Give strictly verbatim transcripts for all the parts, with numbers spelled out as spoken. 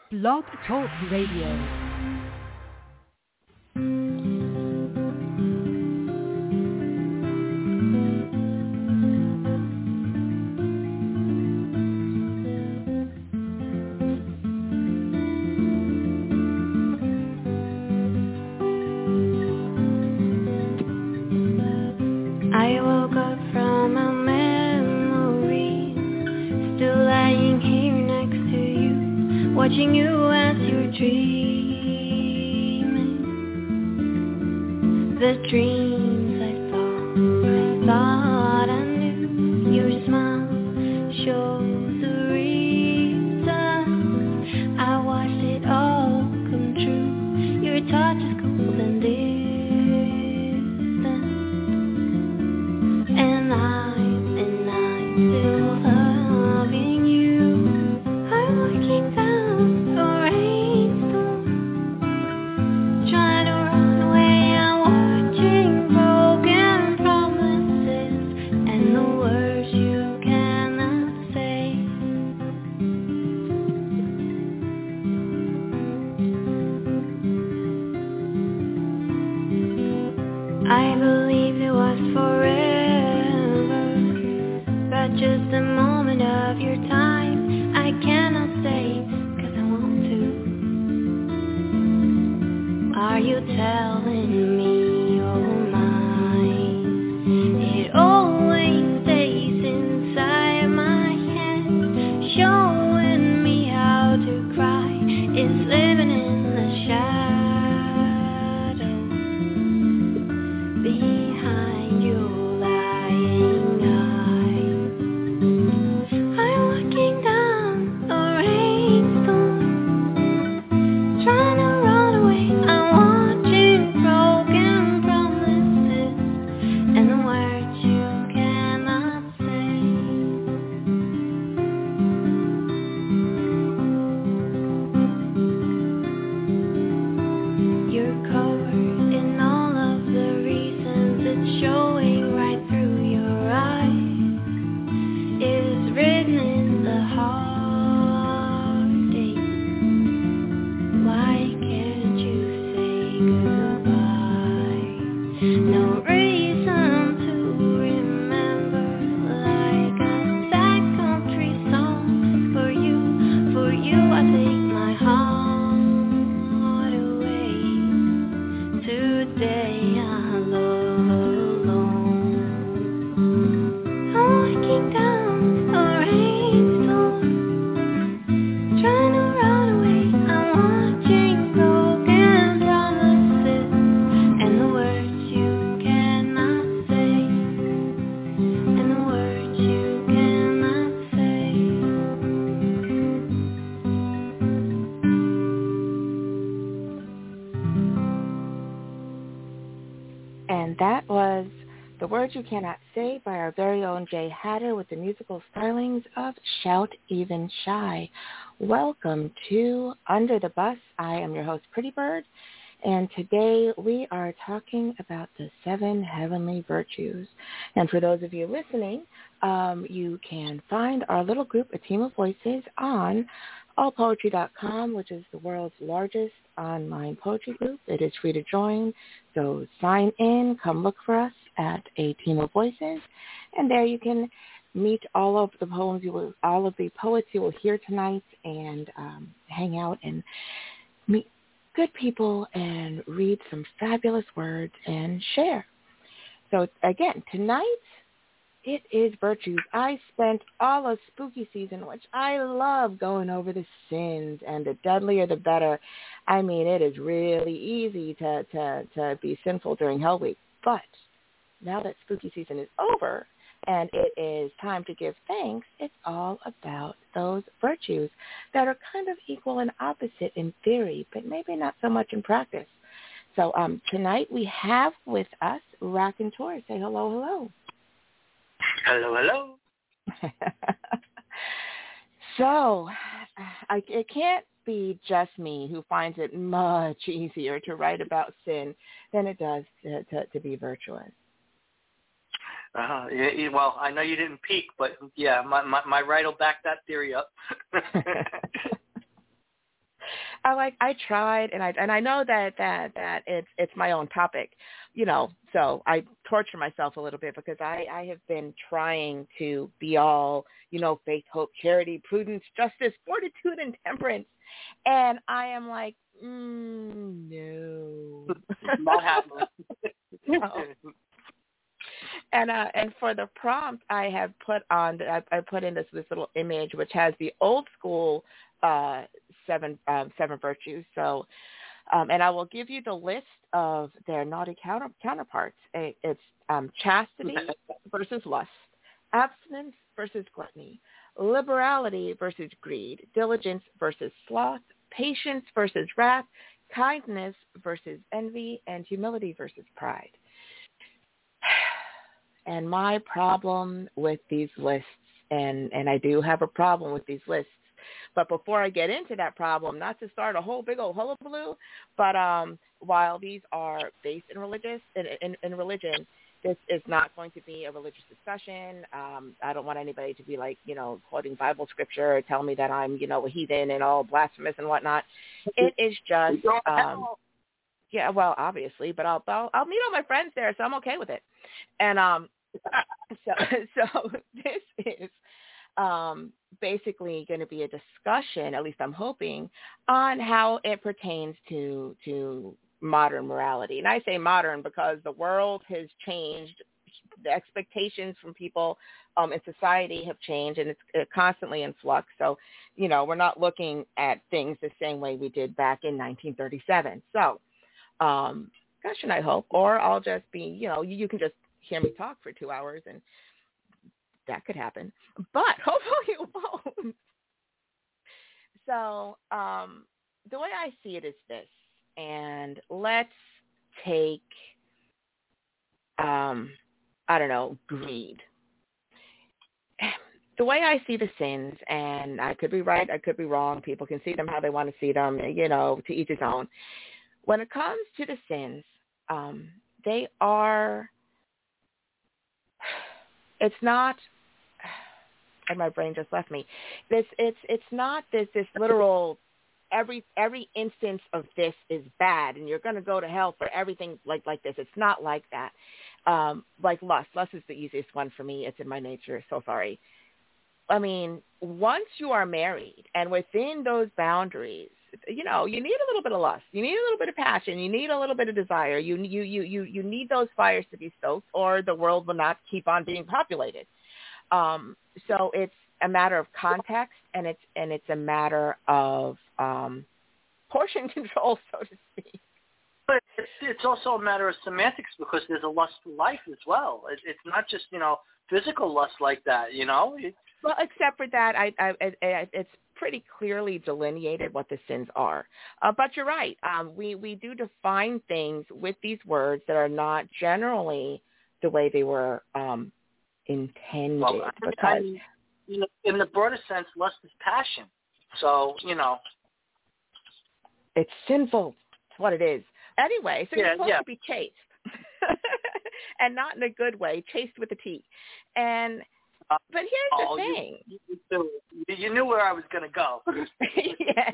Blog Talk Radio. Watching you as you're dreaming, the dreams I thought, I thought I knew. Your smile shows the reason I watched it all come true. Your touch is cold and distant, and I'm, and I'm still loving you. I'm looking down. I believed it was forever, but just a moment of your time. I cannot stay, cause I want to. Are you telling me you're mine? It always stays inside my head, showing me how to cry. It's living in the shadows. Behind your lying eyes, I'm looking down the rainstorm, trying to run away. I'm watching broken promises and the words you cannot say. You're covered in all of the it's showing right through your eyes. It's written in the heartache. Why can't you say goodbye? No reason to remember, like a sad country song. For you, for you I take my heart away. Today I love And that was The Words You Cannot Say by our very own Jay Hatter with the musical stylings of Shout Even Shy. Welcome to Under the Bus. I am your host, Pretty Bird, and today we are talking about the seven heavenly virtues. And for those of you listening, um, you can find our little group, A Team of Voices, on all poetry dot com, which is the world's largest online poetry group. It is free to join, so sign in, come look for us at A Team of Voices, and there you can meet all of the poems you will, all of the poets you will hear tonight, and um, hang out and meet good people and read some fabulous words and share. So again, tonight it is virtues. I spent all of spooky season, which I love, going over the sins, and the deadlier the better. I mean, it is really easy to, to, to be sinful during Hell Week. But now that spooky season is over and it is time to give thanks, it's all about those virtues that are kind of equal and opposite in theory, but maybe not so much in practice. So um, tonight we have with us Raconteur. Say hello, hello. Hello, hello. So, I, it can't be just me who finds it much easier to write about sin than it does to, to, to be virtuous. Uh, yeah, well, I know you didn't peek, but yeah, my, my, my right will back that theory up. I like I tried, and I and I know that that that it's it's my own topic, you know. So I torture myself a little bit because I I have been trying to be all, you know, faith, hope, charity, prudence, justice, fortitude, and temperance, and I am like, mm, no, not happening. no. And uh, and for the prompt, I have put on I, I put in this this little image which has the old school uh, seven um, seven virtues. So, um, and I will give you the list of their naughty counter, counterparts. It's um, chastity versus lust, abstinence versus gluttony, liberality versus greed, diligence versus sloth, patience versus wrath, kindness versus envy, and humility versus pride. And my problem with these lists, and, and I do have a problem with these lists, but before I get into that problem, not to start a whole big old hullabaloo, but um, while these are based in religious in, in, in religion, this is not going to be a religious discussion. Um, I don't want anybody to be like, you know, quoting Bible scripture or tell me that I'm, you know, a heathen and all blasphemous and whatnot. It is just, um, yeah, well, obviously, but I'll, I'll I'll meet all my friends there, so I'm okay with it. And um, so so this is um, basically going to be a discussion, at least I'm hoping, on how it pertains to to modern morality. And I say modern because the world has changed. The expectations from people um, in society have changed, and it's uh, constantly in flux. So, you know, we're not looking at things the same way we did back in nineteen thirty-seven. So, um, gosh, and I hope, or I'll just be, you know, you, you can just hear me talk for two hours, and that could happen. But hopefully it won't. So, um, the way I see it is this, and let's take, um, I don't know, greed. The way I see the sins, and I could be right, I could be wrong. People can see them how they want to see them, you know, to each his own. When it comes to the sins, um, they are, it's not, and my brain just left me. This, it's, it's not this, this literal, every, every instance of this is bad, and you're going to go to hell for everything like, like this. It's not like that. Um, like lust. Lust is the easiest one for me. It's in my nature. So sorry. I mean, once you are married and within those boundaries, you know, you need a little bit of lust. You need a little bit of passion. You need a little bit of desire. You, you, you, you, you need those fires to be stoked, or the world will not keep on being populated. Um, so it's a matter of context, and it's, and it's a matter of um, portion control, so to speak. But it's, it's also a matter of semantics, because there's a lust for life as well. It, it's not just, you know, physical lust like that, you know? It's, well, except for that, I, I, I, it's pretty clearly delineated what the sins are. Uh, but you're right. Um, we, we do define things with these words that are not generally the way they were um, intended. Well, I, because, I mean, you know, in the broader sense, lust is passion. So, you know. It's sinful. That's what it is. Anyway, so yeah, you're supposed yeah. to be chaste. And not in a good way, chaste with a T. And uh, but here's oh, the thing. You, you, you knew where I was going to go. Yes.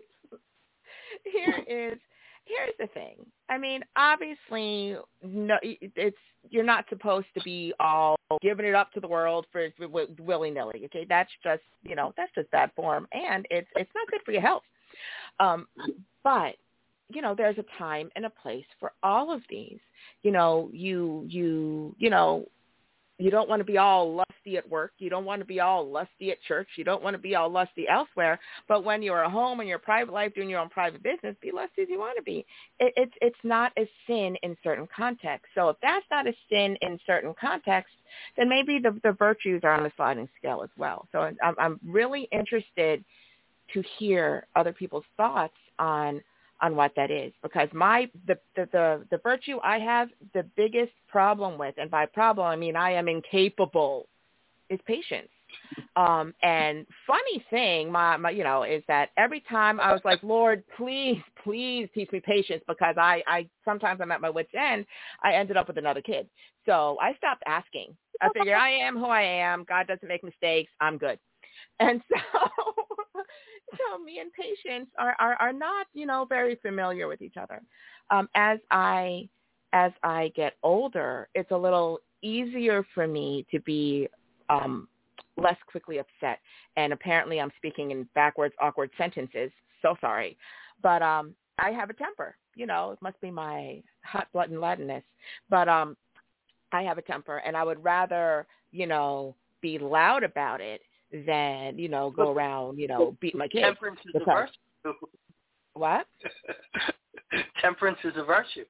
Here is here's the thing. I mean, obviously, no, it's you're not supposed to be all giving it up to the world for, for willy nilly. Okay, that's just you know that's just bad form, and it's it's not good for your health. Um, but you know, there's a time and a place for all of these. You know, you you you know. You don't want to be all lusty at work. You don't want to be all lusty at church. You don't want to be all lusty elsewhere. But when you're at home in your private life doing your own private business, be lusty as you want to be. It, it's it's not a sin in certain contexts. So if that's not a sin in certain contexts, then maybe the, the virtues are on the sliding scale as well. So I'm, I'm really interested to hear other people's thoughts on on what that is, because my the, the the the virtue I have the biggest problem with, and by problem I mean I am incapable, is patience. Um, and funny thing, my, my you know, is that every time I was like, Lord, please, please teach me patience, because I, I sometimes I'm at my wit's end. I ended up with another kid, so I stopped asking. I figured I am who I am. God doesn't make mistakes. I'm good. And so, so me and Patience are, are, are not, you know, very familiar with each other. Um, as I as I get older, it's a little easier for me to be um, less quickly upset. And apparently I'm speaking in backwards, awkward sentences. So sorry. But um, I have a temper. You know, it must be my hot blood and Latinness. But um, I have a temper, and I would rather, you know, be loud about it than, you know, go around, you know, beat my kids. Temperance is a virtue. What? Temperance is a virtue.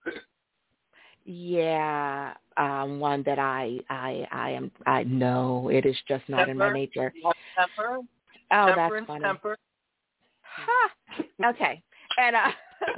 Yeah, um, one that I, I, I am, I know it is just not temper, in my nature. Temper. Oh, Temperance, that's funny. temper. Ha. Okay, and uh,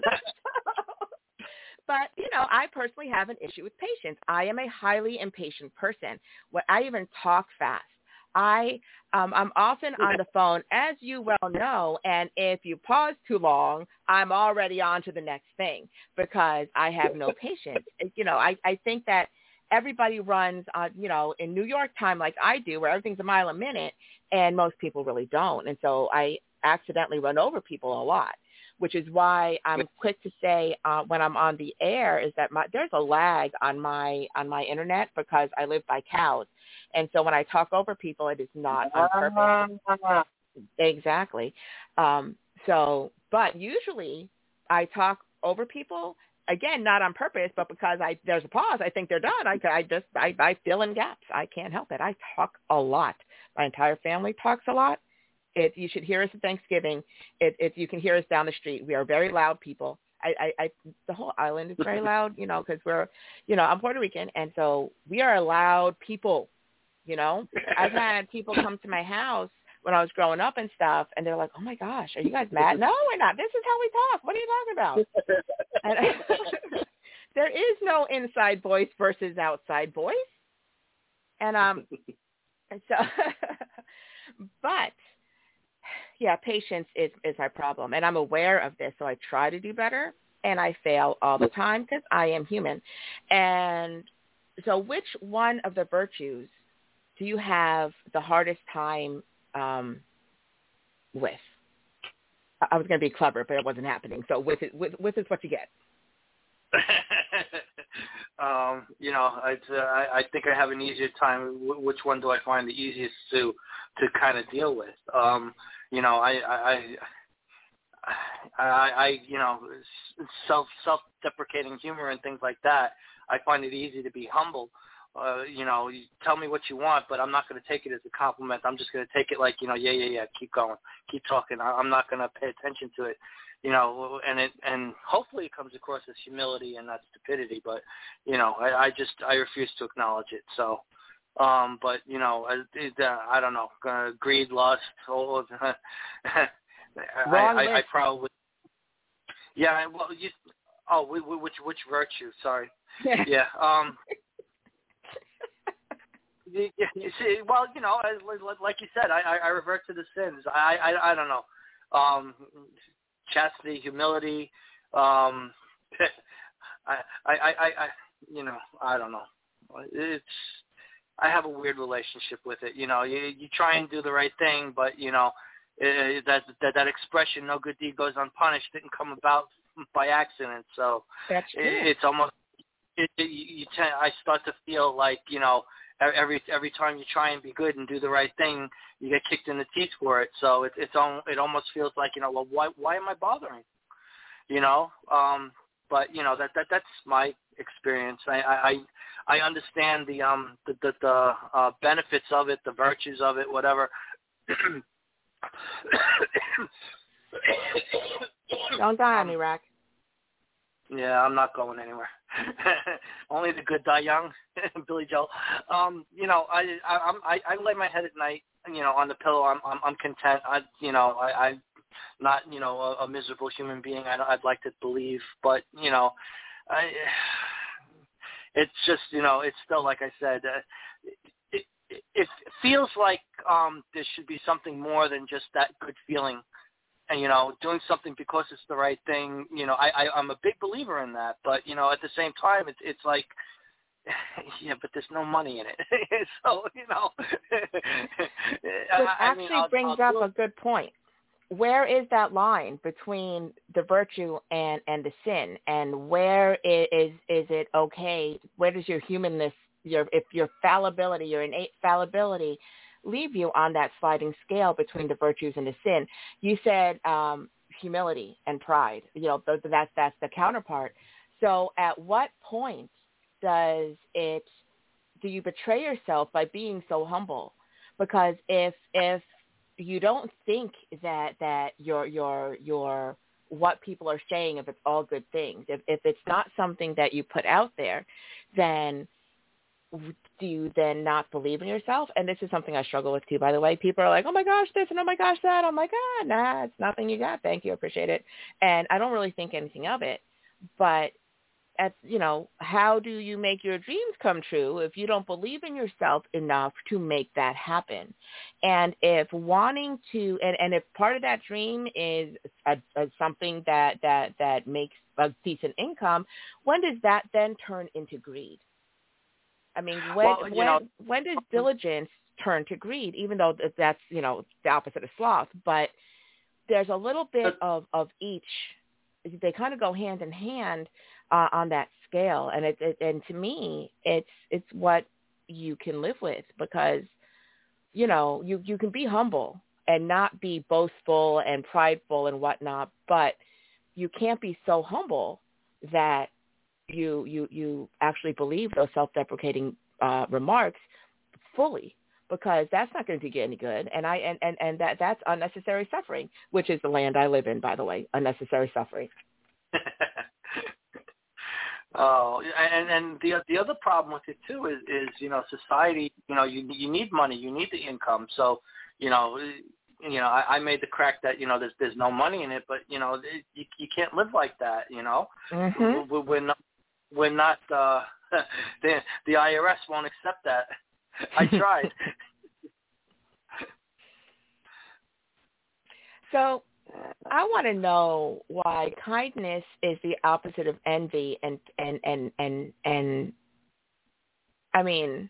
but you know, I personally have an issue with patience. I am a highly impatient person. When I even talk fast. I, um, I'm often on the phone, as you well know, and if you pause too long, I'm already on to the next thing because I have no patience. You know, I, I think that everybody runs on, you know, in New York time like I do, where everything's a mile a minute, and most people really don't. And so I accidentally run over people a lot, which is why I'm quick to say uh, when I'm on the air is that my, there's a lag on my on my internet because I live by cows. And so when I talk over people, it is not on purpose. Exactly. Um, so, but usually I talk over people, again, not on purpose, but because I there's a pause. I think they're done. I, I just, I, I fill in gaps. I can't help it. I talk a lot. My entire family talks a lot. It, you should hear us at Thanksgiving. It, it, you can hear us down the street. We are very loud people. I, I, I the whole island is very loud, you know, because we're, you know, I'm Puerto Rican, and so we are loud people. You know, I've had people come to my house when I was growing up and stuff, and they're like, "Oh my gosh, are you guys mad?" No, we're not. This is how we talk. What are you talking about? And, there is no inside voice versus outside voice, and um, and so, but yeah, patience is is my problem, and I'm aware of this, so I try to do better, and I fail all the time because I am human. And so, which one of the virtues do you have the hardest time um, with? I was going to be clever, but it wasn't happening. So with it, with, with is what you get. um, you know, I'd, uh, I, I think I have an easier time. Which one do I find the easiest to to kind of deal with? Um, you know, I, I, I, I, you know, self self deprecating humor and things like that. I find it easy to be humble. Uh, you know, you tell me what you want, but I'm not going to take it as a compliment. I'm just going to take it like, you know, yeah, yeah, yeah, keep going, keep talking. I, I'm not going to pay attention to it, you know, and it, and hopefully it comes across as humility and not stupidity, but, you know, I, I just, I refuse to acknowledge it. So, um, but, you know, I, it, uh, I don't know, uh, greed, lust, all of I, I, I probably, yeah, well, you, oh, which, which virtue, sorry. Yeah, um. You, you see, well, you know, like you said, I, I revert to the sins. I, I, I don't know, um, chastity, humility. Um, I, I, I, I, you know, I don't know. It's, I have a weird relationship with it. You know, you, you try and do the right thing, but you know, it, that, that that expression, "no good deed goes unpunished," didn't come about by accident. So That's true. it, it's almost, it, it, you tend, I start to feel like, you know. Every every time you try and be good and do the right thing, you get kicked in the teeth for it. So it it's on, it almost feels like, you know, well, why why am I bothering? You know, um, but you know that, that that's my experience. I I, I understand the um the the, the uh, benefits of it, the virtues of it, whatever. Don't die on me, Rack. Yeah, I'm not going anywhere. Only the good die young, Billy Joel. Um, you know, I, I I'm I, I lay my head at night, you know, on the pillow. I'm I'm, I'm content. I you know I I'm not you know a, a miserable human being. I, I'd like to believe, but you know, I it's just you know it's still like I said. Uh, it, it it feels like um there should be something more than just that good feeling. And, you know, doing something because it's the right thing, you know, I, I, I'm a big believer in that. But, you know, at the same time, it's it's like, yeah, but there's no money in it. So, you know. Which actually I mean, I'll, brings I'll up a good point. where is that line between the virtue and, and the sin? And where is, is is it okay? Where does your humanness, your if your fallibility, your innate fallibility, leave you on that sliding scale between the virtues and the sin? You said um, humility and pride. You know, th- that's that's the counterpart. So, at what point does it do you betray yourself by being so humble? Because if if you don't think that that your your your what people are saying, if it's all good things, if if it's not something that you put out there, then do you then not believe in yourself? And this is something I struggle with too, by the way. People are like, oh my gosh, this and oh my gosh that. I'm like, ah, nah, it's nothing you got. Thank you, appreciate it. And I don't really think anything of it. But at, you know, how do you make your dreams come true if you don't believe in yourself enough to make that happen? And if wanting to, and, and if part of that dream is a, a, something that, that, that makes a decent income, when does that then turn into greed? I mean, when, well, when, know, when does diligence turn to greed, even though that's, you know, the opposite of sloth? But there's a little bit of, of each. They kind of go hand in hand uh, on that scale. And it, it, and to me, it's, it's what you can live with, because, you know, you, you can be humble and not be boastful and prideful and whatnot, but you can't be so humble that you, you, you actually believe those self-deprecating uh, remarks fully, because that's not going to do you any good. And I, and, and, and that, that's unnecessary suffering, which is the land I live in, by the way, unnecessary suffering. Oh, and and the the other problem with it too is, is you know, society, you know, you you need money, you need the income. So, you know, you know, I, I made the crack that, you know, there's there's no money in it, but you know, it, you you can't live like that. You know, mm-hmm. we're, we're not we're not uh, the the I R S won't accept that. I tried. So I want to know why kindness is the opposite of envy, and, and, and, and, and I mean,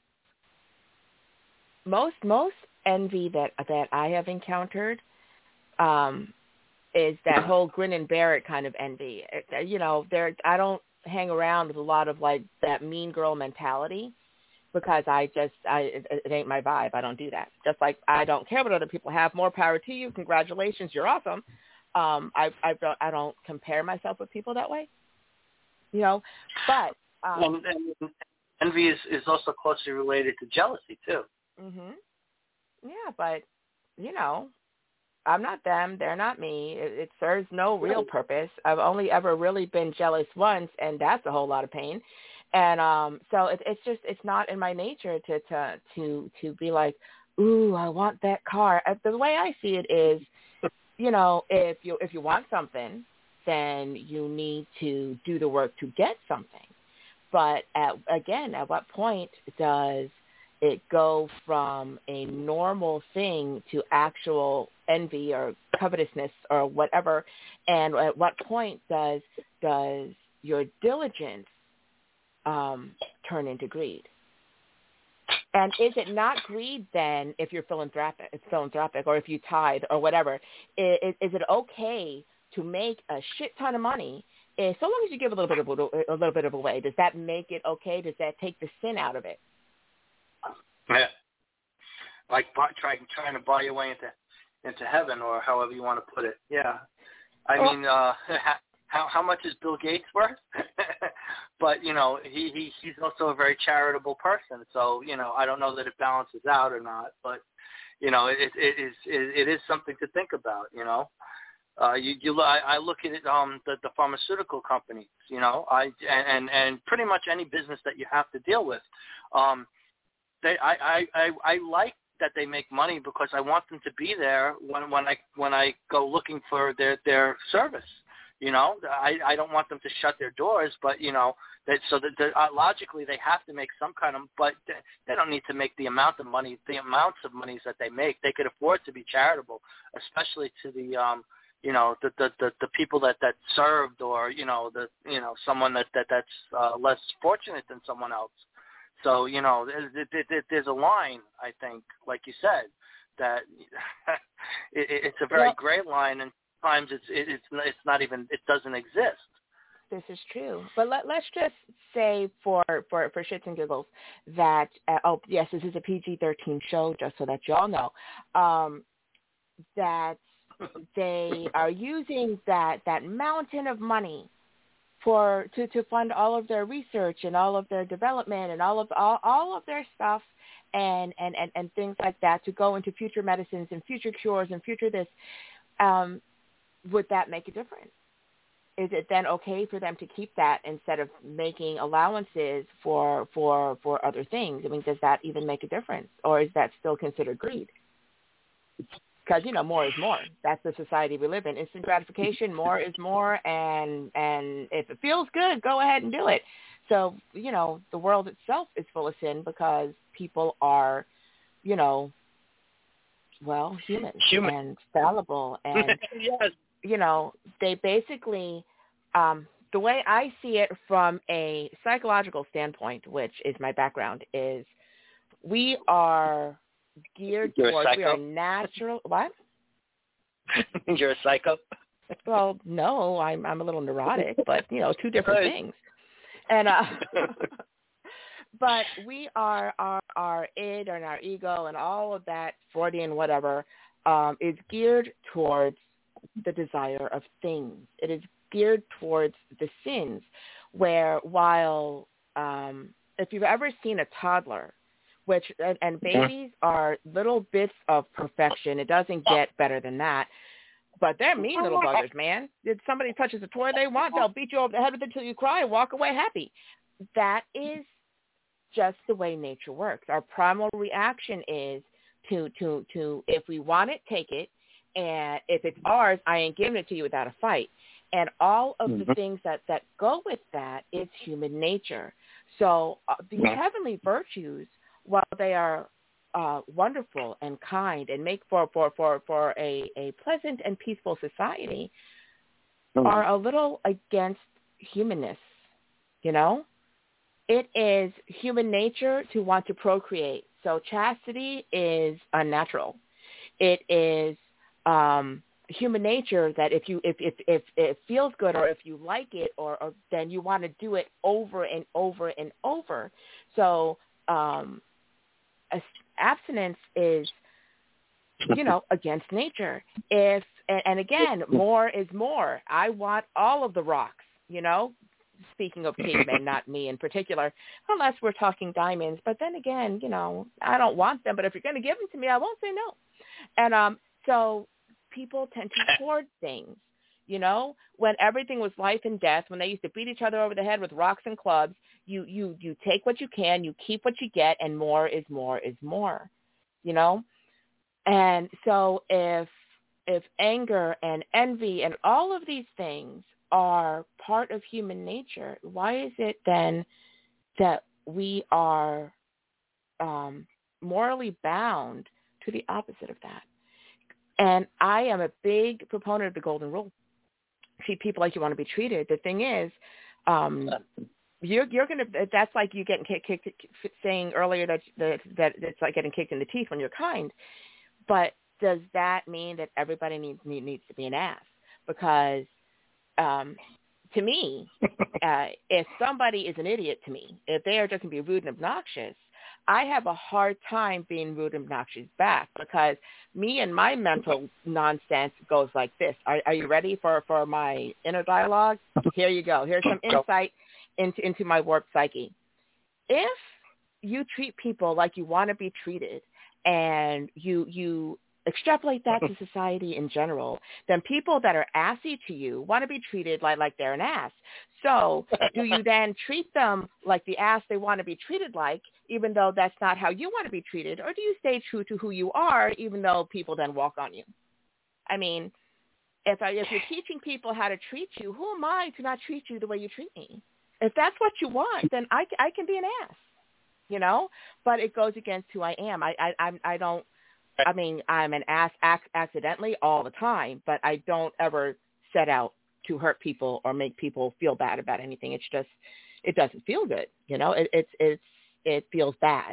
most, most envy that, that I have encountered um, is that whole grin and bear it kind of envy. You know, there, I don't hang around with a lot of like that mean girl mentality, because I just, I, it, it ain't my vibe. I don't do that. Just like I don't care what other people have. More power to you. Congratulations. You're awesome. Um, I, I don't, I don't compare myself with people that way, you know, but, um, and, and envy is, is also closely related to jealousy too. Mhm. Yeah. But, you know, I'm not them. They're not me. It, it serves no real purpose. I've only ever really been jealous once, and that's a whole lot of pain. And um, so it, it's just, it's not in my nature to, to, to, to be like, ooh, I want that car. The way I see it is, you know, if you, if you want something, then you need to do the work to get something. But at, again, at what point does it go from a normal thing to actual envy or covetousness or whatever? And at what point does, does your diligence Um, turn into greed? And is it not greed then if you're philanthropic, philanthropic or if you tithe or whatever? Is, is it okay to make a shit ton of money, so long as you give a little bit of a little bit of away? Does that make it okay? Does that take the sin out of it? Yeah, like trying trying to buy your way into into heaven, or however you want to put it. Yeah, I well, mean. Uh, How how much is Bill Gates worth? But, you know, he, he he's also a very charitable person. So, you know, I don't know that it balances out or not. But, you know, it it is it, it is something to think about. You know, uh, you you I, I look at it, um the, the pharmaceutical companies. You know, I and and pretty much any business that you have to deal with. Um, they I I I, I like that they make money, because I want them to be there when when I when I go looking for their their service. You know, I, I don't want them to shut their doors, but, you know, that so that uh, logically they have to make some kind of, but they don't need to make the amount of money, the amounts of monies that they make. They could afford to be charitable, especially to the, um, you know, the, the, the, the people that, that served, or, you know, the, you know, someone that, that that's uh, less fortunate than someone else. So, you know, there, there, there's a line, I think, like you said, that it, it's a very well, gray line, and sometimes it's it, it's it's not even it doesn't exist. This is true. But let, let's just say for, for, for shits and giggles that, uh, oh, yes, this is a P G thirteen show, just so that you all know, um, that they are using that, that mountain of money for to, to fund all of their research and all of their development and all of all, all of their stuff and, and, and, and things like that to go into future medicines and future cures and future this. Um, would that make a difference? Is it then okay for them to keep that instead of making allowances for for for other things? I mean, does that even make a difference, or is that still considered greed? Because, you know, more is more. That's the society we live in. Instant gratification, more is more, and and if it feels good, go ahead and do it. So, you know, the world itself is full of sin because people are, you know, well, human, Human. and fallible, and Yes. you know, they basically, um, the way I see it from a psychological standpoint, which is my background, is we are geared You're a towards, we are psycho? natural, what? You're a psycho? Well, no, I'm I'm a little neurotic, but, you know, two different Right. things. And, uh, but we are, our, our id and our ego and all of that, Freudian whatever, um, is geared towards the desire of things. It is geared towards the sins, where while um, if you've ever seen a toddler, which and, and babies are little bits of perfection. It doesn't get better than that. But they're mean little buggers, man. If somebody touches a toy they want, they'll beat you over the head with it until you cry and walk away happy. That is just the way nature works. Our primal reaction is to to to if we want it, take it. And if it's ours, I ain't giving it to you without a fight. And all of Mm-hmm. the things that, that go with that is human nature. So uh, these Yeah. heavenly virtues, while they are uh, wonderful and kind and make for, for, for, for a, a pleasant and peaceful society, Mm-hmm. are a little against humanness, you know? It is human nature to want to procreate. So chastity is unnatural. It is um, human nature that if you if, if if it feels good or if you like it or, or then you want to do it over and over and over. So um, abstinence is, you know, against nature. If and, and again, more is more. I want all of the rocks, you know. Speaking of cavemen, not me in particular, unless we're talking diamonds. But then again, you know, I don't want them. But if you're going to give them to me, I won't say no. And um, so people tend to hoard things, you know. When everything was life and death, when they used to beat each other over the head with rocks and clubs, you you you take what you can, you keep what you get, and more is more is more, you know. And so if if anger and envy and all of these things are part of human nature, why is it then that we are um, morally bound to the opposite of that? And I am a big proponent of the golden rule. Treat people like you want to be treated. The thing is, um, you're you're gonna. That's like you getting kicked, kicked, saying earlier that that that it's like getting kicked in the teeth when you're kind. But does that mean that everybody needs needs to be an ass? Because um, to me, uh, if somebody is an idiot to me, if they are just going to be rude and obnoxious, I have a hard time being rude and obnoxious back, because me and my mental nonsense goes like this. Are, are you ready for, for my inner dialogue? Here you go. Here's some insight into, into my warped psyche. If you treat people like you want to be treated and you you extrapolate that to society in general, then people that are assy to you want to be treated like, like they're an ass. So do you then treat them like the ass they want to be treated like, even though that's not how you want to be treated? Or do you stay true to who you are, even though people then walk on you? I mean, if, I, if you're teaching people how to treat you, who am I to not treat you the way you treat me? If that's what you want, then I, I can be an ass, you know? But it goes against who I am. I, I, I, I don't, I mean, I'm an ass ac- accidentally all the time, but I don't ever set out to hurt people or make people feel bad about anything. It's just, it doesn't feel good. You know, it, it's, it's, it feels bad.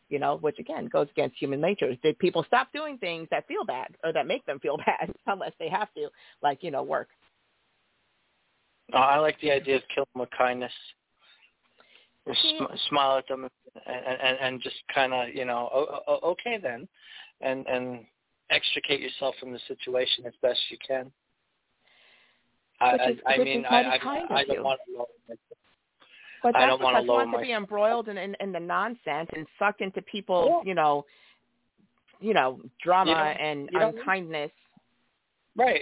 you know, which, again, goes against human nature. Did people stop doing things that feel bad or that make them feel bad unless they have to, like, you know, work? Oh, I like the idea of killing with kindness. Sm- smile at them and, and, and just kind of, you know, oh, oh, okay then, and, and extricate yourself from the situation as best you can. Which I, is, I which mean, is I, mighty I, kind I of don't you. want to lower myself. But that's I don't because want to you lower want to myself. be embroiled in, in, in the nonsense and sucked into people's, Yeah. you know, you know, drama you and you unkindness. Right.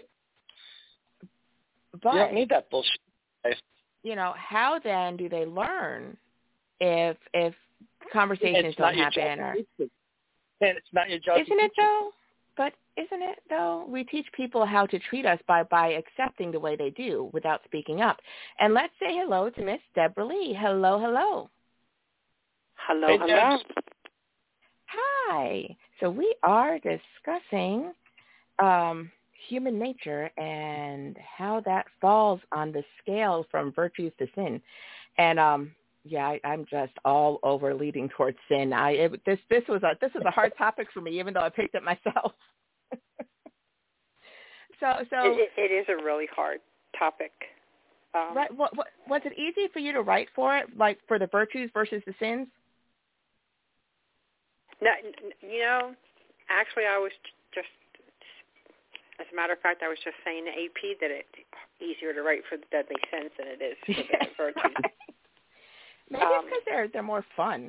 But you don't need that bullshit. You know, how then do they learn if if conversations it's don't not happen? Your or job to and it's not your job. Isn't it though? But isn't it though? We teach people how to treat us by by accepting the way they do without speaking up. And let's say hello to Miss Deborah Lee. Hello, hello. Hello, hey, hello. Hi. So we are discussing um, human nature and how that falls on the scale from virtues to sin. And um, yeah, I, I'm just all over leading towards sin. I it, this this was a this was a hard topic for me, even though I picked it myself. so so it, it, it is a really hard topic. Um, right, what, what, was it easy for you to write for it, like for the virtues versus the sins? No, you know, actually, I was just, as a matter of fact, I was just saying to A P that it's easier to write for the deadly sins than it is for the virtues. Right. Maybe um, it's because they're they're more fun.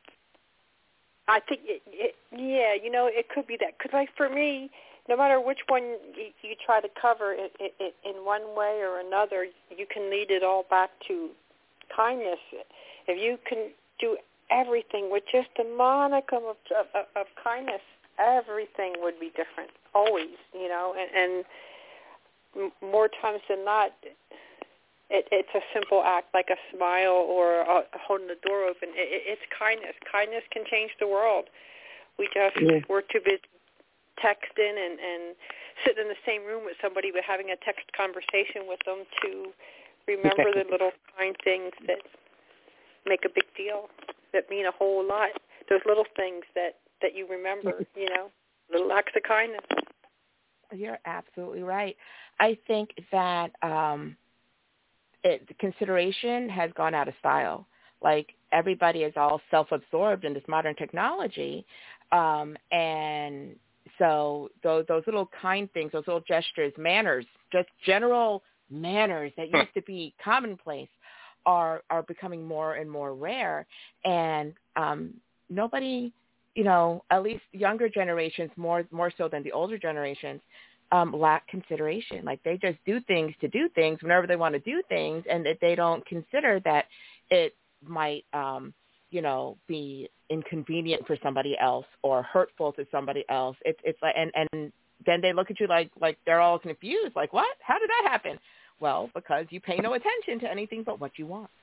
I think, it, it, yeah, you know, it could be that. Because, like, for me, no matter which one you, you try to cover it, it, it in one way or another, you can lead it all back to kindness. If you can do everything with just a monicum of, of, of kindness, everything would be different, always, you know, and, and more times than not, it, it's a simple act like a smile or a, holding the door open. It, it, it's kindness. Kindness can change the world. We just, yeah. we're too busy texting and, and sitting in the same room with somebody but having a text conversation with them to remember the little kind things that make a big deal, that mean a whole lot. Those little things that, that you remember, you know, little acts of kindness. You're absolutely right. I think that um, it, consideration has gone out of style. Like, everybody is all self-absorbed in this modern technology, um, and so those, those little kind things, those little gestures, manners, just general manners that used to be commonplace are are becoming more and more rare. And um, nobody, you know, at least younger generations, more more so than the older generations, um, lack consideration. Like, they just do things to do things whenever they want to do things, and that they don't consider that it might, um, you know, be inconvenient for somebody else or hurtful to somebody else. It's it's like, and, and then they look at you like like they're all confused. Like, what? How did that happen? Well, because you pay no attention to anything but what you want.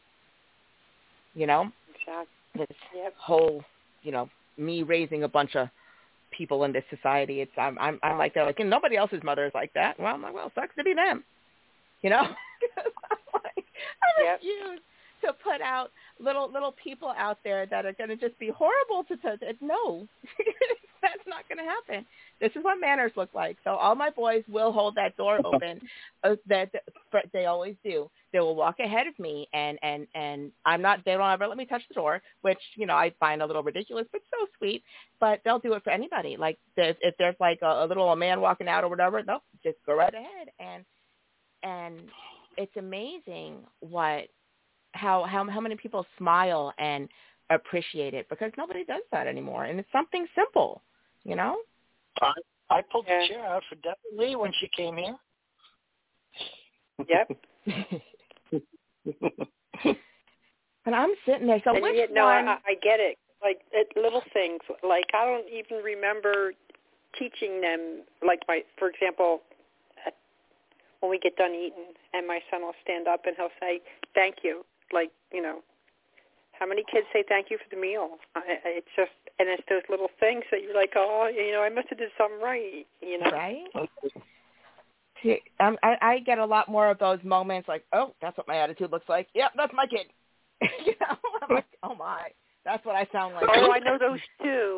You know, exactly. This yep. whole, you know, me raising a bunch of people in this society. It's I'm I'm, I'm like that. Like, and nobody else's mother is like that. Well, I'm like, well, sucks to be them. You know, I'm like, I yep. refuse to put out little little people out there that are going to just be horrible to, to, to no, that's not going to happen. This is what manners look like. So all my boys will hold that door open. uh, that they always do. They will walk ahead of me, and and and I'm not. They don't ever let me touch the door, which, you know, I find a little ridiculous, but so sweet. But they'll do it for anybody. Like, if, if there's like a, a little a man walking out or whatever, nope, just go right ahead. And and it's amazing what. How, how how many people smile and appreciate it, because nobody does that anymore, and it's something simple, you know. I, I pulled yeah. the chair out for Deborah Lee when she came here. Yep. And I'm sitting there. So and which yet, no, one? I, I get it. Like it, little things. Like, I don't even remember teaching them. Like, my, for example, at, when we get done eating, and my son will stand up and he'll say, "Thank you." Like, you know, how many kids say thank you for the meal? I, it's just, and it's those little things that you're like, oh, you know, I must have did something right, you know? Right? See, um, I, I get a lot more of those moments like, oh, that's what my attitude looks like. Yep, that's my kid. You know, I'm like, oh, my. That's what I sound like. Oh, I know those too.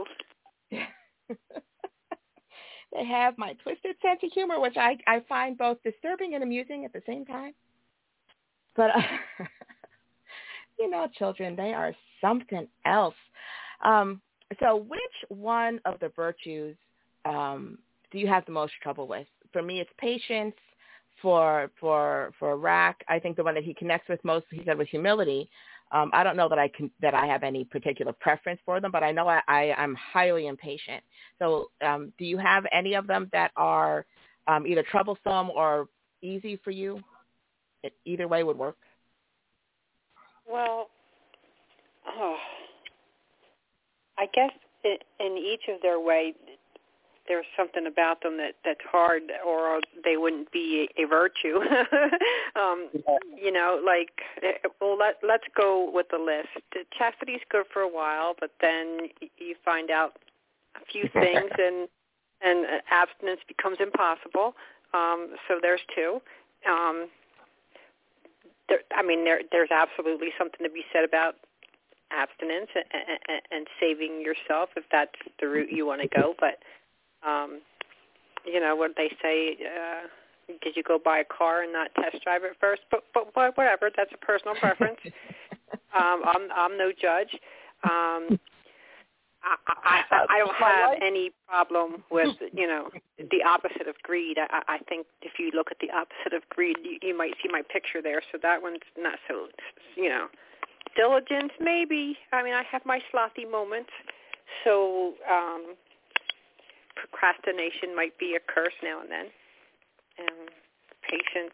They have my twisted sense of humor, which I, I find both disturbing and amusing at the same time. But, uh, you know, children, they are something else. Um, so which one of the virtues um, do you have the most trouble with? For me, it's patience. For for for Rack, I think the one that he connects with most, he said, was humility. Um, I don't know that I can that I have any particular preference for them, but I know I, I I'm highly impatient. So, um, do you have any of them that are um, either troublesome or easy for you? It, either way would work. Well, oh, I guess it, in each of their way, there's something about them that, that's hard, or they wouldn't be a, a virtue. um, you know, like, well, let, let's go with the list. Chastity's good for a while, but then you find out a few things, and and abstinence becomes impossible. Um, so there's two. Um, there, I mean, there, there's absolutely something to be said about abstinence and, and, and saving yourself if that's the route you want to go, but Um, you know what they say? Uh, did you go buy a car and not test drive it first? But but, but whatever. That's a personal preference. um, I'm I'm no judge. Um, I, I I I don't have any problem with you know the opposite of greed. I, I think if you look at the opposite of greed, you, you might see my picture there. So that one's not so you know diligence maybe. I mean I have my slothy moments. So. Um, Procrastination might be a curse now and then. Um, patience,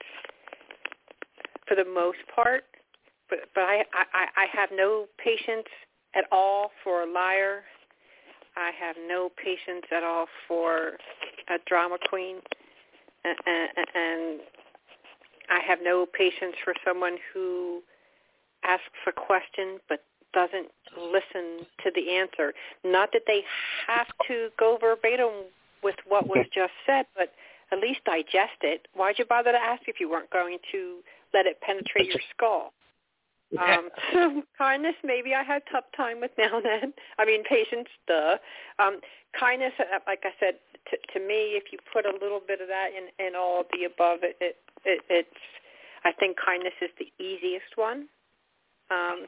for the most part, but but I, I, I have no patience at all for a liar. I have no patience at all for a drama queen, and, and, and I have no patience for someone who asks a question but doesn't listen to the answer. Not that they have to go verbatim with what was just said, but at least digest it. Why'd you bother to ask if you weren't going to let it penetrate your skull? Um, so kindness, maybe I had tough time with now and then. I mean, patience, duh. Um, kindness, like I said, to, to me, if you put a little bit of that in, in all of the above, it, it, it, it's, I think kindness is the easiest one. Um,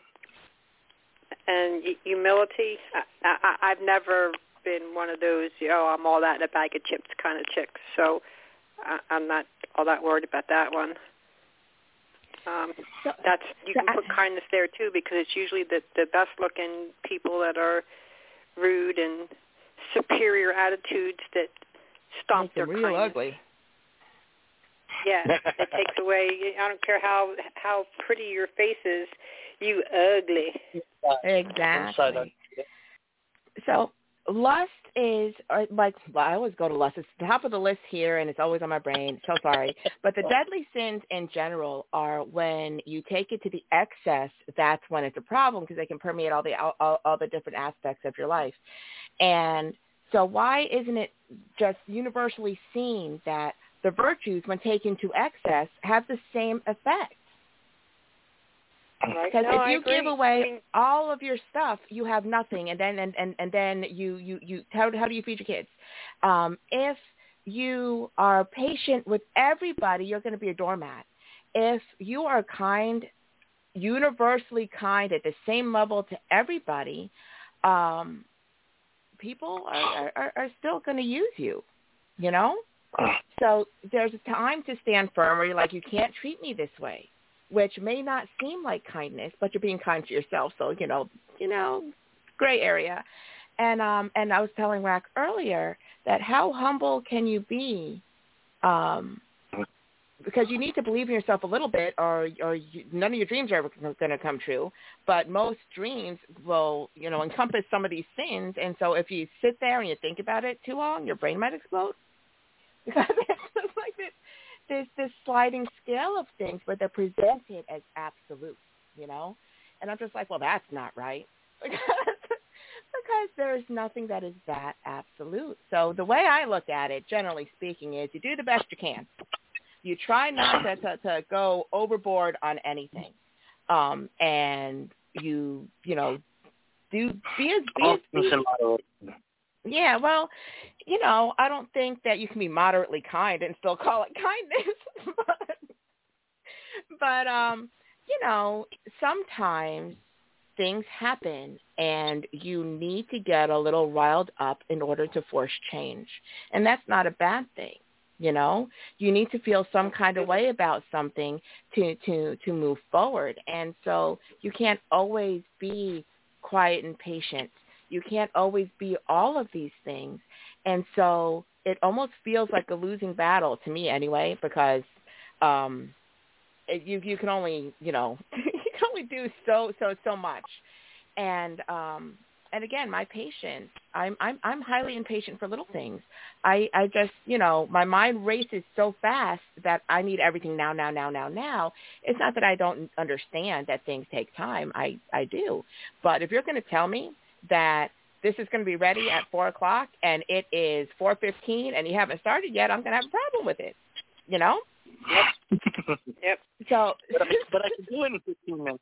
And humility, I, I, I've never been one of those, oh, I'm all that in a bag of chips kind of chicks. So I, I'm not all that worried about that one. Um, so, that's you so can I, put kindness there, too, because it's usually the, the best-looking people that are rude and superior attitudes that stomp their real kindness. Ugly. Yeah, it takes away, I don't care how, how pretty your face is, you ugly. Exactly. So lust is, or like, well, I always go to lust. It's the top of the list here, and it's always on my brain. So sorry. But the deadly sins in general are when you take it to the excess, that's when it's a problem because they can permeate all the all, all the different aspects of your life. And so why isn't it just universally seen that the virtues, when taken to excess, have the same effect? Because right. no, if you give away I mean, all of your stuff, you have nothing, and then and, and, and then you you you how how do you feed your kids? Um, if you are patient with everybody, you're going to be a doormat. If you are kind, universally kind at the same level to everybody, um, people are, are, are still going to use you. You know, so there's a time to stand firm where you're like, you can't treat me this way, which may not seem like kindness, but you're being kind to yourself. So, you know, you know, gray area. And um, and I was telling Rack earlier that how humble can you be? Um, because you need to believe in yourself a little bit, or or you, none of your dreams are ever going to come true. But most dreams will, you know, encompass some of these sins. And so if you sit there and you think about it too long, your brain might explode. Because it's just like this. There's this sliding scale of things, but they're presented as absolute, you know? And I'm just like, well, that's not right. Because, because there's nothing that is that absolute. So the way I look at it, generally speaking, is you do the best you can. You try not to, to, to go overboard on anything. Um, and you, you know, do be as be All as things be, in moderation. yeah, well, you know, I don't think that you can be moderately kind and still call it kindness. but, but um, you know, sometimes things happen and you need to get a little riled up in order to force change. And that's not a bad thing. You know, you need to feel some kind of way about something to, to, to move forward. And so you can't always be quiet and patient. You can't always be all of these things. And so it almost feels like a losing battle to me anyway, because um, you you can only, you know, you can only do so, so, so much. And um, and again, my patience, I'm I'm I'm highly impatient for little things. I, I just, you know, my mind races so fast that I need everything now, now, now, now, now. It's not that I don't understand that things take time. I, I do. But if you're going to tell me that this is going to be ready at four o'clock and it is four fifteen and you haven't started yet, I'm going to have a problem with it, you know? Yep. Yep. So, but, I, but I can do it in fifteen minutes.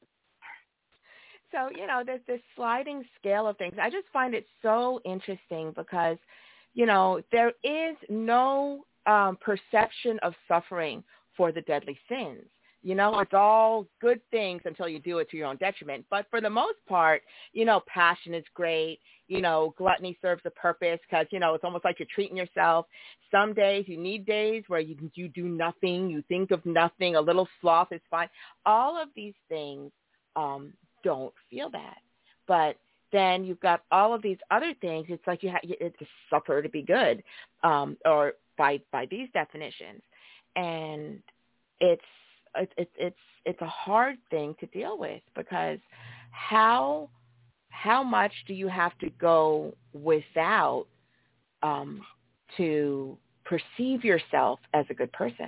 So, you know, there's this sliding scale of things. I just find it so interesting because, you know, there is no um, perception of suffering for the deadly sins. You know, it's all good things until you do it to your own detriment. But for the most part, you know, passion is great. You know, gluttony serves a purpose because, you know, it's almost like you're treating yourself. Some days you need days where you you do nothing. You think of nothing. A little sloth is fine. All of these things um, don't feel bad. But then you've got all of these other things. It's like you have it's a suffer to be good, um, or by by these definitions. And it's It's, it's it's it's a hard thing to deal with because how how much do you have to go without um, to perceive yourself as a good person?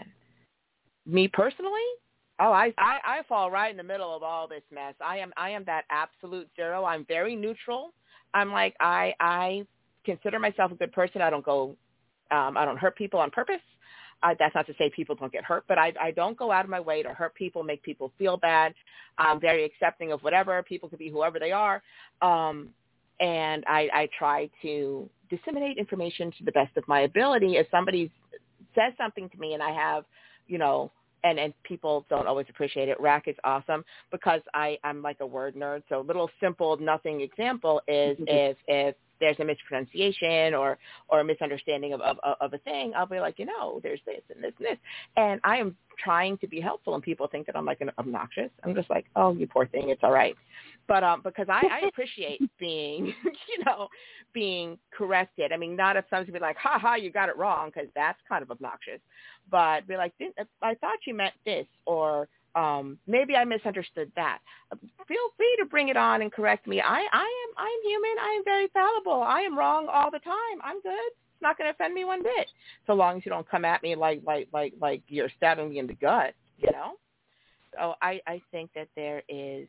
Me personally, oh, I, I I fall right in the middle of all this mess. I am I am that absolute zero. I'm very neutral. I'm like I I consider myself a good person. I don't go um, I don't hurt people on purpose. Uh, that's not to say people don't get hurt, but I, I don't go out of my way to hurt people, make people feel bad. I'm very accepting of whatever. People could be whoever they are. Um, and I, I try to disseminate information to the best of my ability. If somebody says something to me and I have, you know, and, and people don't always appreciate it, Rack is awesome because I, I'm like a word nerd. So a little simple, nothing example is if, if, there's a mispronunciation or, or a misunderstanding of, of, of a thing, I'll be like, you know, there's this and this and this. And I am trying to be helpful and people think that I'm like an obnoxious. I'm just like, oh, you poor thing. It's all right. But um, because I, I appreciate being, you know, being corrected. I mean, not if somebody be like, ha ha, you got it wrong, because that's kind of obnoxious. But be like, I thought you meant this, or Um, maybe I misunderstood that. Feel free to bring it on and correct me. I, I am I'm human. I am very fallible. I am wrong all the time. I'm good. It's not going to offend me one bit, so long as you don't come at me like like like like you're stabbing me in the gut. You know. So I, I think that there is.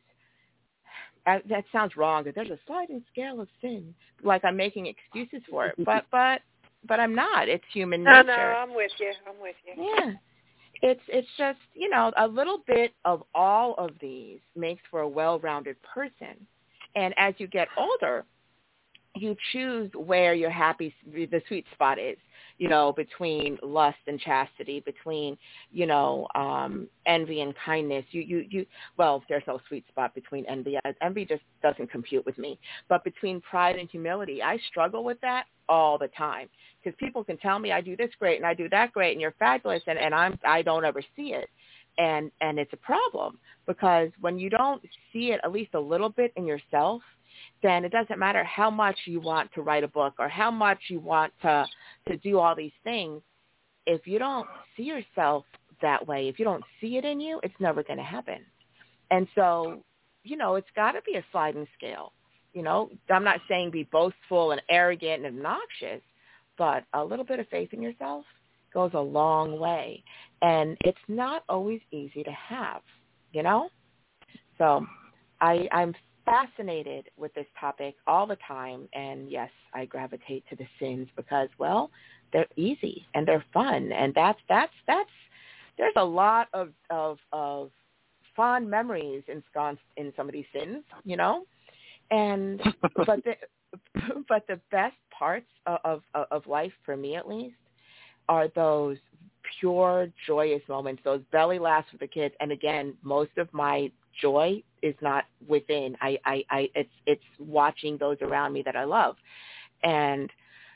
Uh, that sounds wrong. That there's a sliding scale of sin. Like I'm making excuses for it, but but but I'm not. It's human no, nature. No, I'm with you. I'm with you. Yeah. It's it's just, you know, a little bit of all of these makes for a well-rounded person. And as you get older, you choose where your happy, the sweet spot is, you know, between lust and chastity, between, you know, um, envy and kindness. You, you, you, well, there's no sweet spot between envy. Envy just doesn't compute with me. But between pride and humility, I struggle with that all the time. Because people can tell me I do this great and I do that great and you're fabulous, and, and I'm, I don't ever see it. And, and it's a problem because when you don't see it at least a little bit in yourself, then it doesn't matter how much you want to write a book or how much you want to, to do all these things. If you don't see yourself that way, if you don't see it in you, it's never going to happen. And so, you know, it's got to be a sliding scale. You know, I'm not saying be boastful and arrogant and obnoxious, but a little bit of faith in yourself goes a long way. And it's not always easy to have, you know? So I, I'm fascinated with this topic all the time. And, yes, I gravitate to the sins because, well, they're easy and they're fun. And that's, that's, that's, there's a lot of, of, of fond memories ensconced in some of these sins, you know? And but the but the best parts of, of of life, for me at least, are those pure, joyous moments, those belly laughs with the kids. And again, most of my joy is not within. I, I, I it's it's watching those around me that I love. And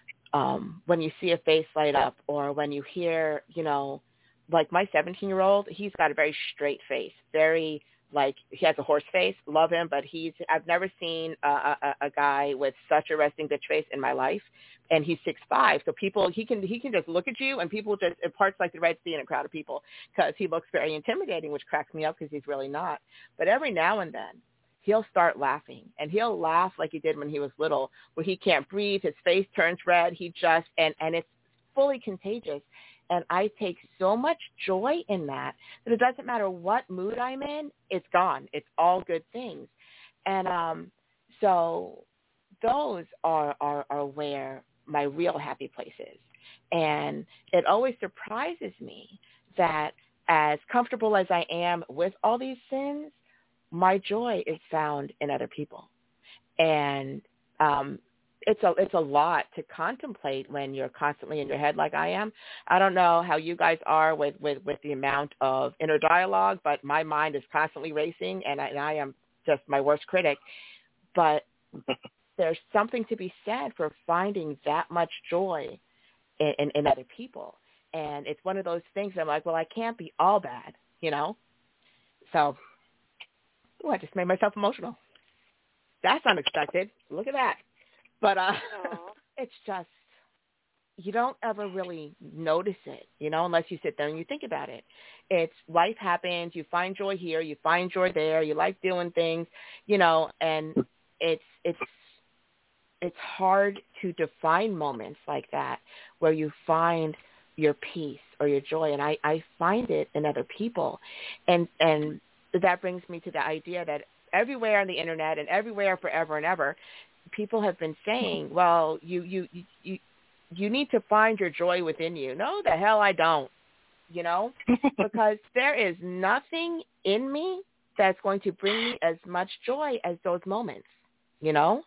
um, when you see a face light up, or when you hear, you know, like my seventeen-year-old, he's got a very straight face, very, like, he has a horse face, love him, but he's, I've never seen a, a, a guy with such a resting bitch face in my life, and he's six five, so people, he can he can just look at you, and people just, it parts like the Red Sea in a crowd of people, because he looks very intimidating, which cracks me up, because he's really not. But every now and then, he'll start laughing, and he'll laugh like he did when he was little, where he can't breathe, his face turns red, he just, and, and it's fully contagious. And I take so much joy in that, that it doesn't matter what mood I'm in, it's gone. It's all good things. And um, so those are, are, are where my real happy place is. And it always surprises me that as comfortable as I am with all these sins, my joy is found in other people. And um, it's a it's a lot to contemplate when you're constantly in your head like I am. I don't know how you guys are with, with, with the amount of inner dialogue, but my mind is constantly racing, and I, and I am just my worst critic. But there's something to be said for finding that much joy in, in, in other people. And it's one of those things I'm like, well, I can't be all bad, you know? So, oh, I just made myself emotional. That's unexpected. Look at that. But uh, it's just, you don't ever really notice it, you know, unless you sit there and you think about it. It's life happens. You find joy here. You find joy there. You like doing things, you know, and it's it's it's hard to define moments like that where you find your peace or your joy. And I, I find it in other people. And, and that brings me to the idea that everywhere on the internet and everywhere forever and ever, people have been saying, well, you, you, you, you need to find your joy within you. No, the hell I don't, you know, because there is nothing in me that's going to bring me as much joy as those moments, you know?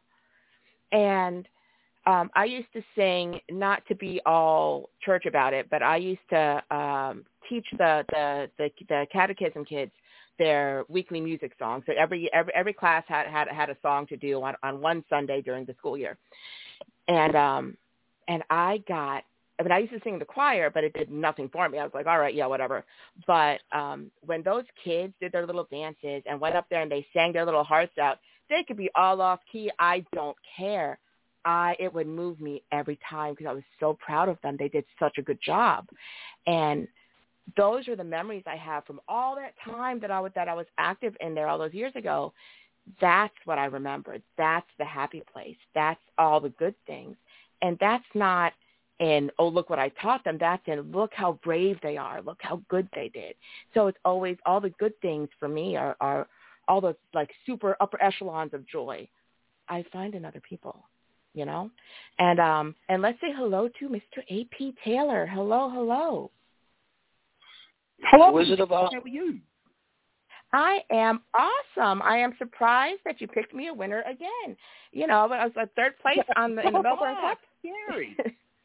And um, I used to sing, not to be all church about it, but I used to um, teach the, the, the, the catechism kids their weekly music songs. So every every every class had had, had a song to do on, on one Sunday during the school year. And um and I got I mean I used to sing in the choir, but it did nothing for me. I was like, all right, yeah, whatever. But um when those kids did their little dances and went up there and they sang their little hearts out, they could be all off key. I don't care. I it would move me every time because I was so proud of them. They did such a good job. And those are the memories I have from all that time that I was, that I was active in there all those years ago. That's what I remembered. That's the happy place. That's all the good things. And that's not in, oh, look what I taught them. That's in, look how brave they are. Look how good they did. So it's always, all the good things for me are, are all those like super upper echelons of joy I find in other people, you know? And, um, and let's say hello to Mister A P Taylor. Hello, hello. Hello, Wizard of Oz. How are you? I am awesome. I am surprised that you picked me a winner again. You know, I was at third place on the in the Melbourne Cup. Scary.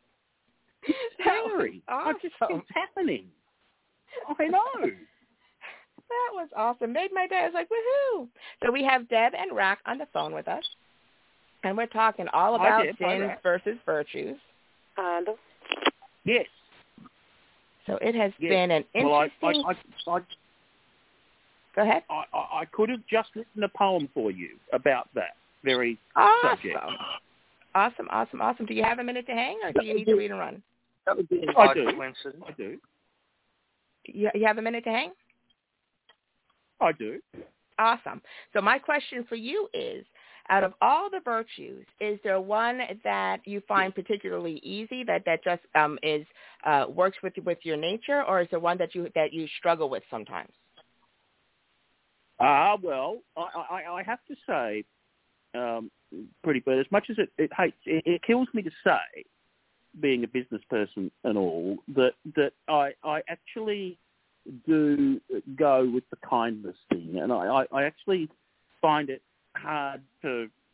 Scary. Awesome. Just, it's happening. I know. That was awesome. Made my day. I was like, woohoo. So we have Deb and Rack on the phone with us, and we're talking all about Deb, sins versus virtues. Hello. Yes. So it has yes. been an interesting... Well, I, I, I, Go ahead. I, I could have just written a poem for you about that very awesome. subject. Awesome, awesome, awesome. Do you have a minute to hang, or do you need to read and run? That would be an I odd do. coincidence. I do. You, you have a minute to hang? I do. Awesome. So my question for you is, out of all the virtues, is there one that you find particularly easy, that, that just um, is uh, works with with your nature, or is there one that you that you struggle with sometimes? Ah, uh, well, I, I, I have to say, um, Pretty Bird, as much as it it, hates, it it kills me to say, being a business person and all, that that I I actually do go with the kindness thing, and I, I, I actually find it hard to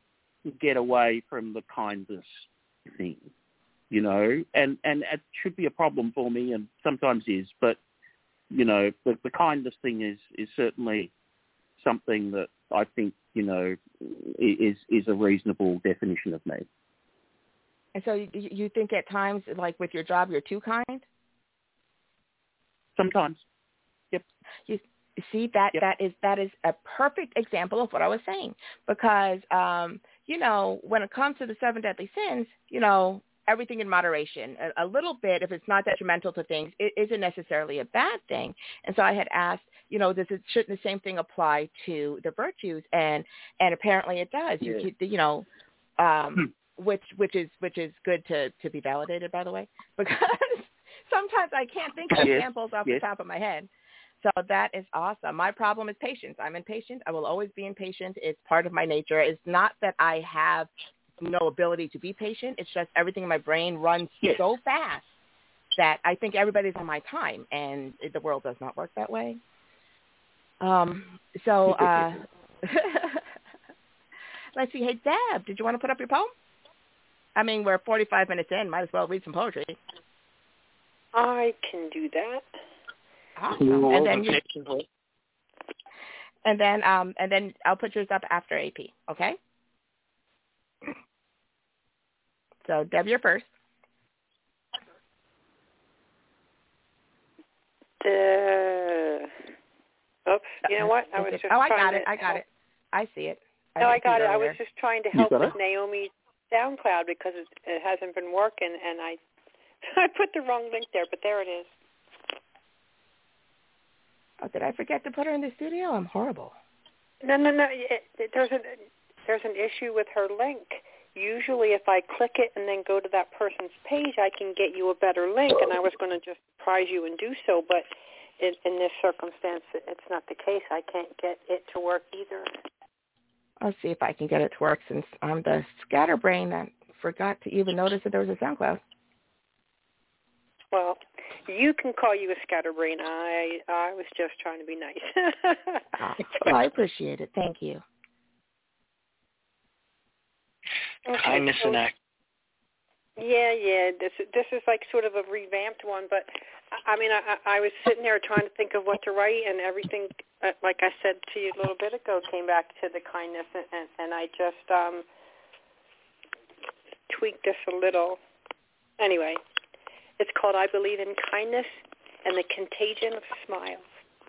get away from the kindness thing, you know, and, and it should be a problem for me and sometimes is, but, you know, the, the kindness thing is, is certainly something that I think, you know, is is a reasonable definition of me. And so you, you think at times, like with your job, you're too kind? Sometimes. Yep. You see, that, yep. that is that is a perfect example of what I was saying. Because, um, you know, when it comes to the seven deadly sins, you know, everything in moderation. A, a little bit, if it's not detrimental to things, it isn't necessarily a bad thing. And so I had asked, you know, does it, shouldn't the same thing apply to the virtues? And and apparently it does. Yeah. You, you know, um, which which is which is good to, to be validated, by the way, because sometimes I can't think of yes. examples off yes. the top of my head. So that is awesome. My problem is patience. I'm impatient. I will always be impatient. It's part of my nature. It's not that I have no ability to be patient. It's just everything in my brain runs yes. so fast that I think everybody's on my time, and the world does not work that way. Um, so uh, let's see. Hey, Deb, did you want to put up your poem? I mean, we're forty-five minutes in. Might as well read some poetry. I can do that. Awesome. And then, you, and then, um, and then I'll put yours up after A P. Okay. So, Deb, you're first. The oops. You know what? I was just. Oh, I got to, it. I got it. I see it. I no, I got it. it I was just trying to help with it? Naomi's SoundCloud because it, it hasn't been working, and I I put the wrong link there, but there it is. Oh, did I forget to put her in the studio? I'm horrible. No, no, no. It, it, there's an there's an issue with her link. Usually, if I click it and then go to that person's page, I can get you a better link, and I was going to just surprise you and do so, but in, in this circumstance, it's not the case. I can't get it to work either. I'll see if I can get it to work since I'm the scatterbrain that forgot to even notice that there was a SoundCloud. Well, you can call you a scatterbrain. I I was just trying to be nice. oh, well, I appreciate it. Thank you. Okay, Kindness so, and act. Yeah, yeah. This this is like sort of a revamped one, but I mean, I, I was sitting there trying to think of what to write, and everything, uh, like I said to you a little bit ago, came back to the kindness, and, and, and I just um, tweaked this a little. Anyway, it's called I Believe in Kindness and the Contagion of Smiles.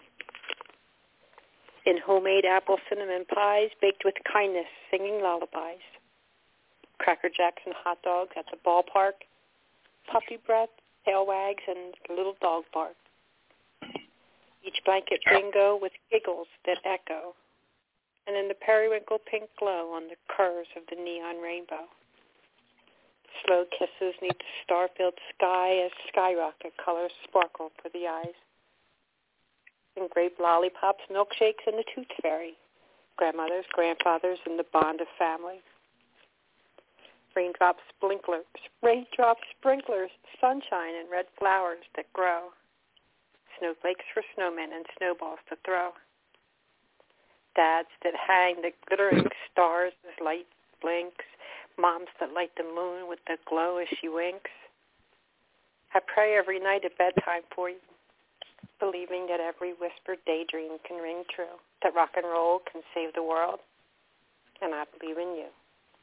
In homemade apple cinnamon pies, baked with kindness, singing lullabies. Cracker Jacks and hot dogs at the ballpark, puppy breath, tail wags, and little dog bark. Each blanket bingo with giggles that echo, and in the periwinkle pink glow on the curves of the neon rainbow. Slow kisses neath the star-filled sky as skyrocket colors sparkle for the eyes. And grape lollipops, milkshakes, and the tooth fairy, grandmothers, grandfathers, and the bond of family. Raindrop sprinklers, raindrop sprinklers, sunshine and red flowers that grow. Snowflakes for snowmen and snowballs to throw. Dads that hang the glittering stars as light blinks. Moms that light the moon with the glow as she winks. I pray every night at bedtime for you, believing that every whispered daydream can ring true, that rock and roll can save the world, and I believe in you.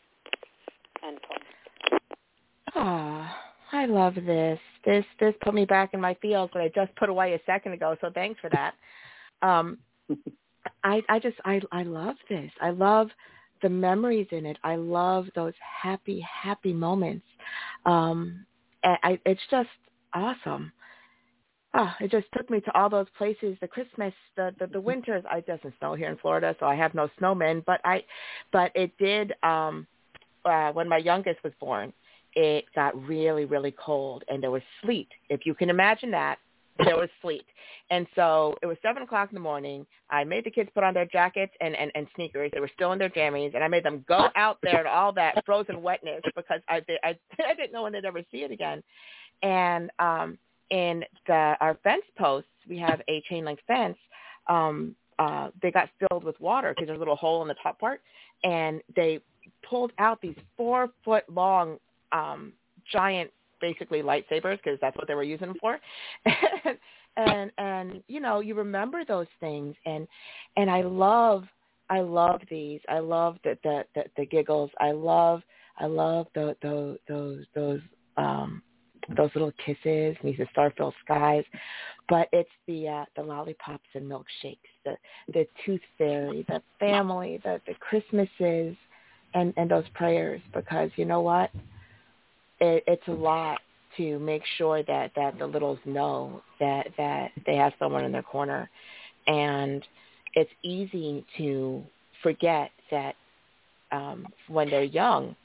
Ah, oh, I love this. This this put me back in my feels that I just put away a second ago. So thanks for that. Um, I I just I I love this. I love the memories in it. I love those happy happy moments. Um, and I it's just awesome. Oh, it just took me to all those places, the Christmas, the, the, the winters. I doesn't snow here in Florida, so I have no snowmen. But I, but it did. Um, Uh, when my youngest was born, it got really, really cold, and there was sleet. If you can imagine that, there was sleet. And so it was seven o'clock in the morning. I made the kids put on their jackets and, and, and sneakers. They were still in their jammies, and I made them go out there to all that frozen wetness because I, I, I didn't know when they'd ever see it again. And um, in the, our fence posts, we have a chain-link fence. Um, uh, they got filled with water because there's a little hole in the top part, and they pulled out these four foot long um, giant, basically lightsabers, because that's what they were using them for. and, and and you know, you remember those things, and and I love I love these. I love the the, the, the giggles. I love I love the, the those those um, those little kisses, and these star-filled skies. But it's the uh, the lollipops and milkshakes, the the tooth fairy, the family, the the Christmases, and and those prayers. Because you know what, it, it's a lot to make sure that that the littles know that that they have someone in their corner, and it's easy to forget that um, when they're young,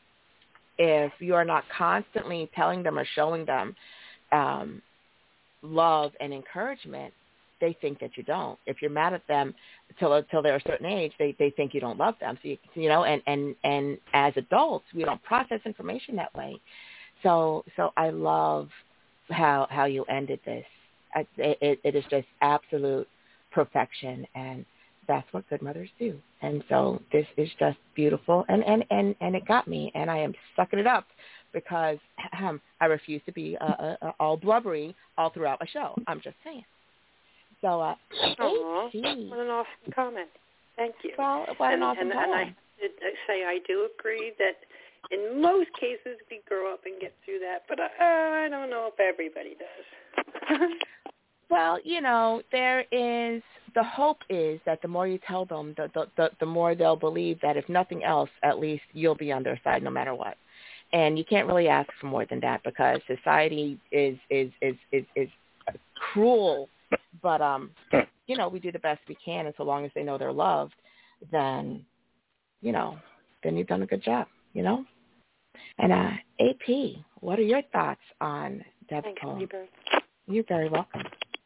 if you are not constantly telling them or showing them um, love and encouragement, they think that you don't. If you're mad at them till until they're a certain age, they, they think you don't love them. So you, you know, and, and, and as adults, we don't process information that way. So so I love how how you ended this. I, it, it is just absolute perfection, and that's what good mothers do. And so this is just beautiful, and, and, and, and it got me, and I am sucking it up because um, I refuse to be uh, uh, all blubbery all throughout a show. I'm just saying. So, uh, Aww, what an awesome comment. Thank you. Well, what and, an awesome and, poem. and I did say I do agree that in most cases we grow up and get through that, but uh, I don't know if everybody does. Well, you know, there is, the hope is that the more you tell them, the, the, the, the more they'll believe that if nothing else, at least you'll be on their side no matter what. And you can't really ask for more than that because society is, is, is, is, is cruel, but, um, you know, we do the best we can, and so long as they know they're loved, then, you know, then you've done a good job, you know? And uh, A P, what are your thoughts on Deb's Thanks, poem? Lieber. You're very welcome.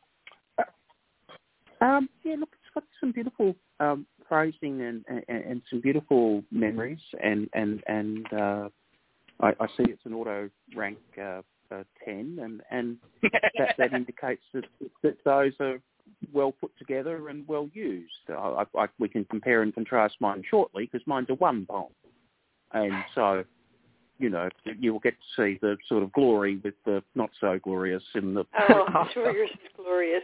Um, yeah, look, it's got some beautiful um, phrasing and, and, and some beautiful memories, and and and uh, I, I see it's an auto rank uh, uh, ten, and and that, that indicates that, that those are well put together and well used. I, I, we can compare and contrast mine shortly because mine's a one poem, and so you know you will get to see the sort of glory with the not so glorious in the. Oh, I'm sure yours is glorious.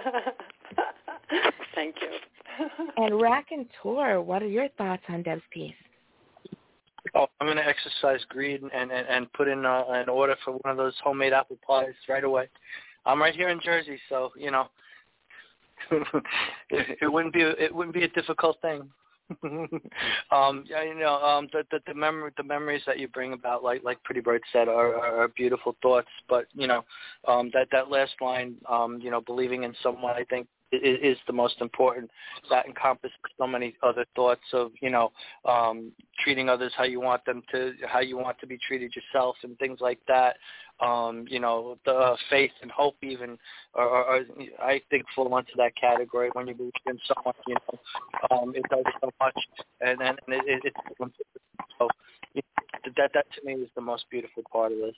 Thank you. And Raconteur, what are your thoughts on Deb's piece? Oh, I'm going to exercise greed and, and, and put in uh, an order for one of those homemade apple pies right away. I'm right here in Jersey, so you know it, it wouldn't be a, it wouldn't be a difficult thing. um, yeah, you know, um, the the the, mem- the memories that you bring about, like like Pretty Bird said, are, are, are beautiful thoughts. But you know, um, that that last line, um, you know, believing in someone, I think, is, is the most important. That encompasses so many other thoughts of, you know, um, treating others how you want them to, how you want to be treated yourself, and things like that. Um, you know, the faith and hope even, are, are, I think, fall into that category. When you believe in someone, you know, um, it does so much, and then it, it, it's so you know, that that to me is the most beautiful part of this.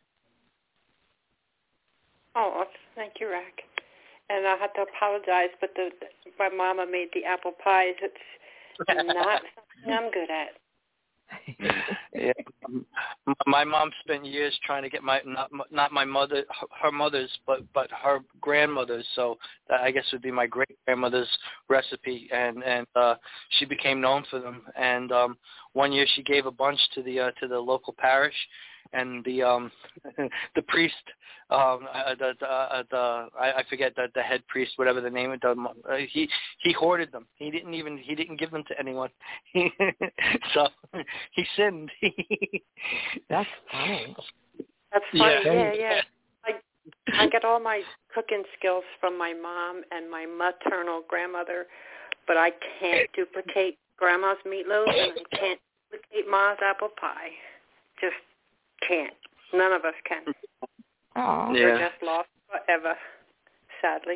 Oh, thank you, Rack. And I have to apologize, but the, my mama made the apple pies. It's not something I'm good at. Yeah, my mom spent years trying to get my not not my mother her mother's but but her grandmother's, so that I guess would be my great grandmother's recipe, and and uh, she became known for them. And um, one year she gave a bunch to the uh, to the local parish, and the um the priest um uh, the the, uh, the I, I forget the the head priest, whatever the name of them, uh, he he hoarded them. He didn't even he didn't give them to anyone. So he sinned. That's funny. That's funny. Yeah, yeah. yeah. I I get all my cooking skills from my mom and my maternal grandmother, but I can't duplicate Grandma's meatloaf, and I can't duplicate Ma's apple pie. Just can't. None of us can. Oh, We're just lost forever, sadly.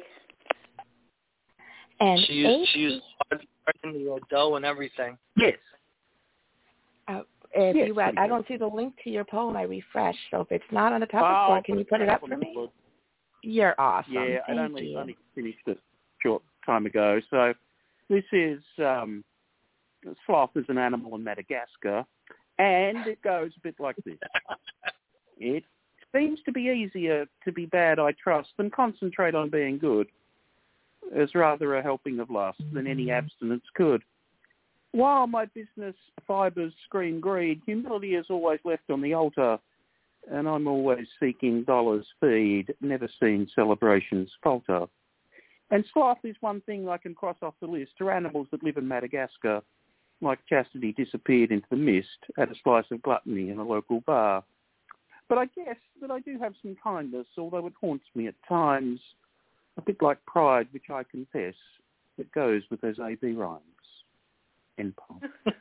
And she used A P, she used the dough and everything. Yes. Uh, if yes, you, I, I don't see the link to your poem. I refreshed, so if it's not on the top Oh, of the board, can you put it up for me? Board. You're awesome. Yeah, Thank I only you. only finished it a short time ago. So this is um, sloth is an animal in Madagascar, and it goes a bit like this. It seems to be easier to be bad, I trust, than concentrate on being good, as rather a helping of lust than any abstinence could. While my business fibres scream greed, humility is always left on the altar, and I'm always seeking dollars feed, never seen celebrations falter. And sloth is one thing I can cross off the list to animals that live in Madagascar, like chastity disappeared into the mist at a slice of gluttony in a local bar. But I guess that I do have some kindness, although it haunts me at times, a bit like pride, which I confess, it goes with those A B rhymes. End poem.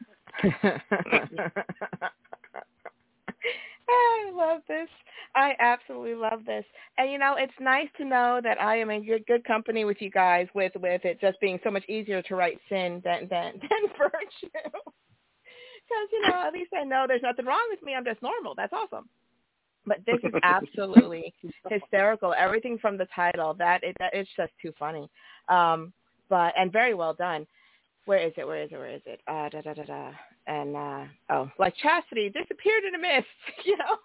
I love this. I absolutely love this. And, you know, it's nice to know that I am in good, good company with you guys with, with it just being so much easier to write sin than, than, than virtue. Because, you know, at least I know there's nothing wrong with me. I'm just normal. That's awesome. But this is absolutely hysterical. Everything from the title, that, it, that it's just too funny. Um, but and very well done. Where is it? Where is it? Where is it? Uh, da, da, da, da. And, uh, oh, like chastity disappeared in a mist, you know.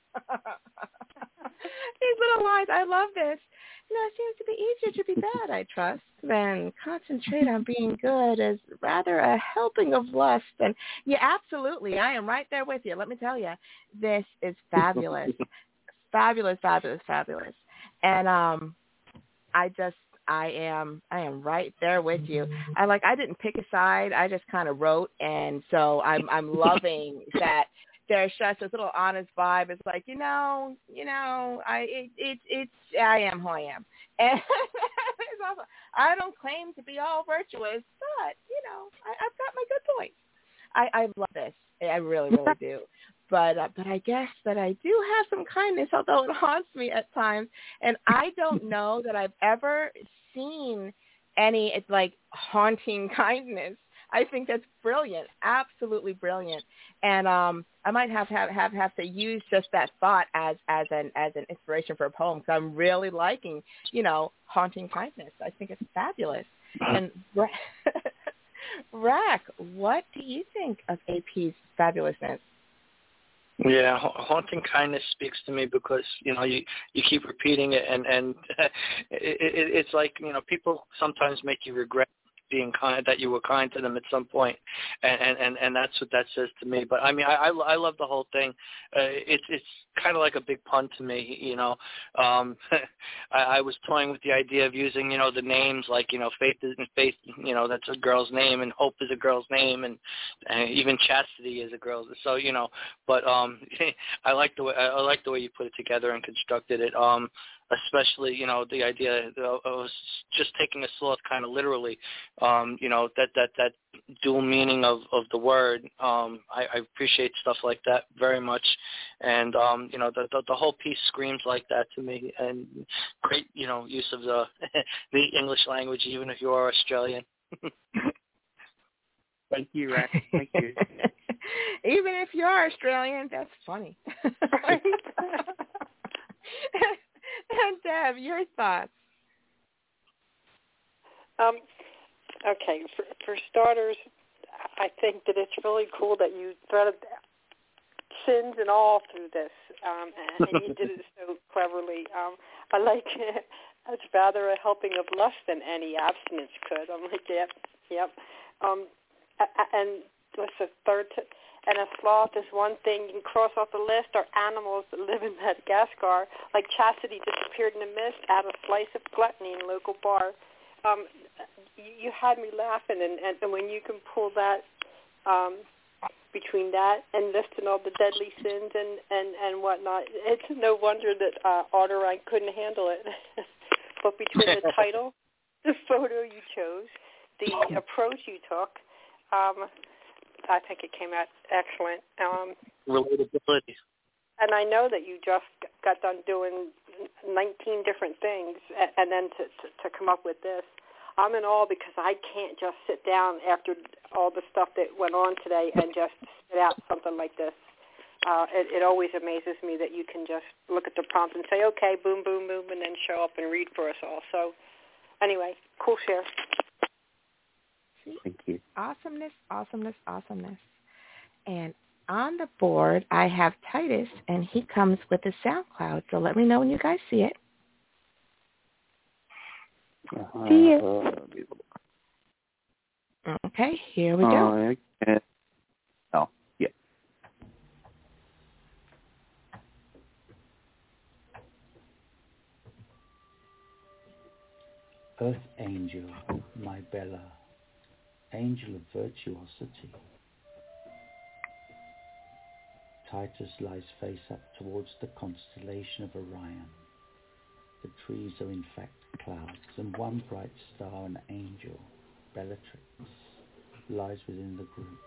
These little lines, I love this. You know, it seems to be easier to be bad, I trust, than concentrate on being good as rather a helping of lust. And, yeah, absolutely, I am right there with you. Let me tell you, this is fabulous. fabulous, fabulous, fabulous. And um, I just, I am I am right there with you. I like I didn't pick a side. I just kind of wrote, and so I'm I'm loving that there's just this little honest vibe. It's like, you know, you know, I it it it's I am who I am. And it's also, I don't claim to be all virtuous, but you know, I, I've got my good points. I, I love this. I really, really do. But uh, but I guess that I do have some kindness, although it haunts me at times. And I don't know that I've ever seen any it's like haunting kindness. I think that's brilliant, absolutely brilliant. And um, I might have have, have have to use just that thought as as an as an inspiration for a poem, because I'm really liking, you know, haunting kindness. I think it's fabulous. And Rack, what do you think of A P's fabulousness? Yeah, haunting kindness speaks to me because, you know, you, you keep repeating it, and, and it, it, it's like, you know, people sometimes make you regret being kind, that you were kind to them at some point, and and and that's what that says to me. But I mean, I I, I love the whole thing. Uh, it's it's kind of like a big pun to me, you know. Um, I, I was toying with the idea of using, you know, the names like, you know, Faith is Faith, you know, that's a girl's name, and Hope is a girl's name, and, and even Chastity is a girl's. So, you know, but um, I like the way I like the way you put it together and constructed it. Um, especially, you know, the idea of, of just taking a sloth kind of literally, um, you know, that, that, that dual meaning of, of the word. Um, I, I appreciate stuff like that very much. And, um, you know, the, the, the whole piece screams like that to me, and great, you know, use of the, the English language, even if you are Australian. Thank you, Rack. Thank you. Even if you are Australian, that's funny. And Deb, your thoughts? Um, okay, for, for starters, I think that it's really cool that you threaded sins and all through this, um, and, and you did it so cleverly. Um, I like it. It's rather a helping of lust than any abstinence could. I'm like, yep, yep. Um, and what's the third? T- And a sloth is one thing you can cross off the list, are animals that live in Madagascar, like Chastity disappeared in a mist at a slice of gluttony in a local bar. Um, you, you had me laughing, and, and, and when you can pull that um, between that and listing all the deadly sins and, and, and whatnot, it's no wonder that uh, Otterine couldn't handle it. But between the title, the photo you chose, the approach you took, um, I think it came out excellent. Um, Relatability. And I know that you just got done doing nineteen different things, and then to, to, to come up with this. I'm in awe because I can't just sit down after all the stuff that went on today and just spit out something like this. Uh, it, it always amazes me that you can just look at the prompt and say, okay, boom, boom, boom, and then show up and read for us all. So anyway, cool share. See? Thank you. Awesomeness, awesomeness, awesomeness. And on the board, I have Titus, and he comes with a SoundCloud. So let me know when you guys see it. Uh, See it. Uh, okay, here we go. Uh, oh, yeah. Earth angel, my Bella, angel of virtuosity. Titus lies face up towards the constellation of Orion. The trees are in fact clouds, and one bright star, an angel, Bellatrix, lies within the group.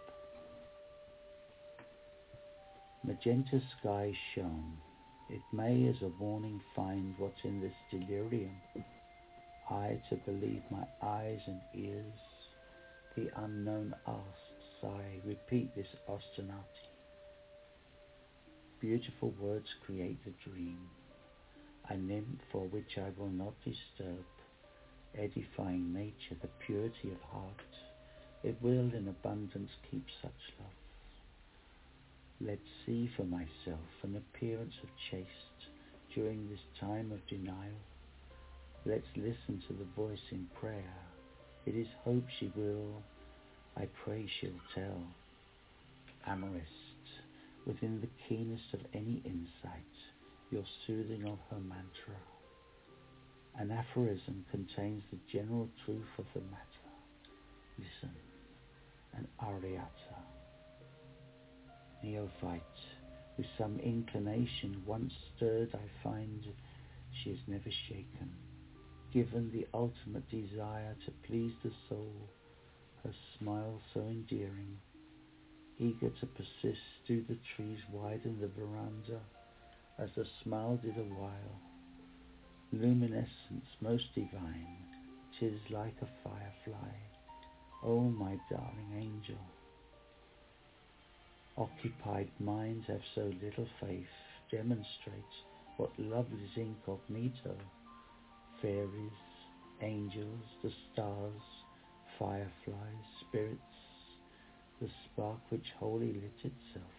Magenta sky shone. It may as a warning find what's in this delirium. I to believe my eyes and ears. The unknown asks, I repeat this ostinati. Beautiful words create the dream, a nymph for which I will not disturb, edifying nature, the purity of heart. It will in abundance keep such love. Let's see for myself an appearance of chaste during this time of denial. Let's listen to the voice in prayer. It is hope she will, I pray she'll tell. Amorist, within the keenest of any insight, your soothing of her mantra. An aphorism contains the general truth of the matter. Listen, an ariata. Neophyte, with some inclination once stirred, I find she is never shaken. Given the ultimate desire to please the soul, her smile so endearing, eager to persist, do the trees widen the veranda, as the smile did a while. Luminescence most divine, 'tis like a firefly, oh my darling angel. Occupied minds have so little faith, demonstrate what love is incognito. Fairies, angels, the stars, fireflies, spirits, the spark which wholly lit itself.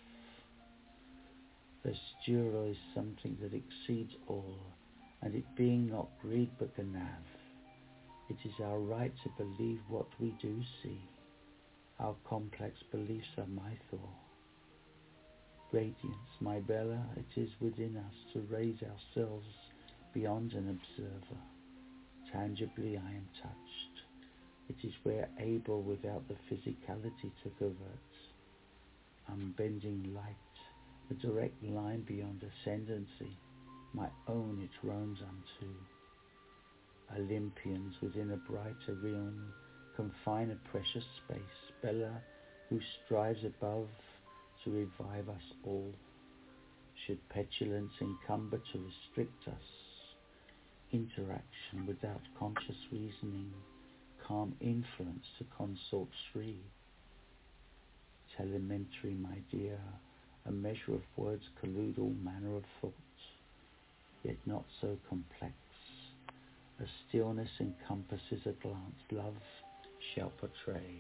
Vesturo is something that exceeds all, and it being not greed but ganav, it is our right to believe what we do see. Our complex beliefs are my thought. Radiance, my Bella, it is within us to raise ourselves beyond an observer. Tangibly I am touched. It is where able without the physicality to covert. Unbending light, a direct line beyond ascendancy, my own it roams unto. Olympians within a brighter realm confine a precious space. Bella, who strives above to revive us all, should petulance encumber to restrict us. Interaction without conscious reasoning, calm influence to consort Sri. Telementary, my dear, a measure of words collude all manner of thoughts, yet not so complex. A stillness encompasses a glance, love shall portray.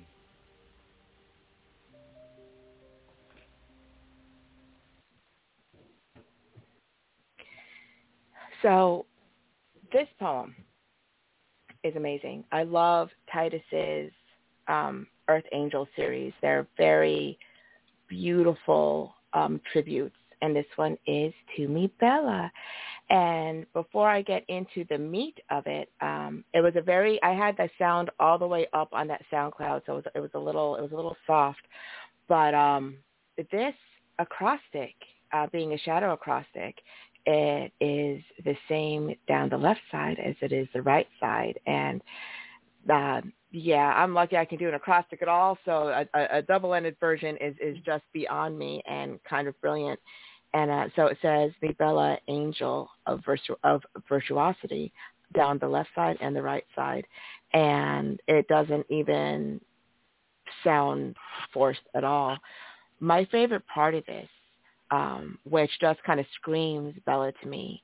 So this poem is amazing. I love Titus's um, Earth Angel series. They're very beautiful um, tributes, and this one is To Me Bella. And before I get into the meat of it, um, it was a very, I had the sound all the way up on that SoundCloud, so it was, it was a little, it was a little soft. But um, this acrostic, uh, being a shadow acrostic, it is the same down the left side as it is the right side. And uh, yeah, I'm lucky I can do an acrostic at all. So a, a, a double-ended version is, is just beyond me and kind of brilliant. And uh, so it says the Bella Angel of, virtu- of virtuosity down the left side and the right side. And it doesn't even sound forced at all. My favorite part of this, um, which just kind of screams Bella to me,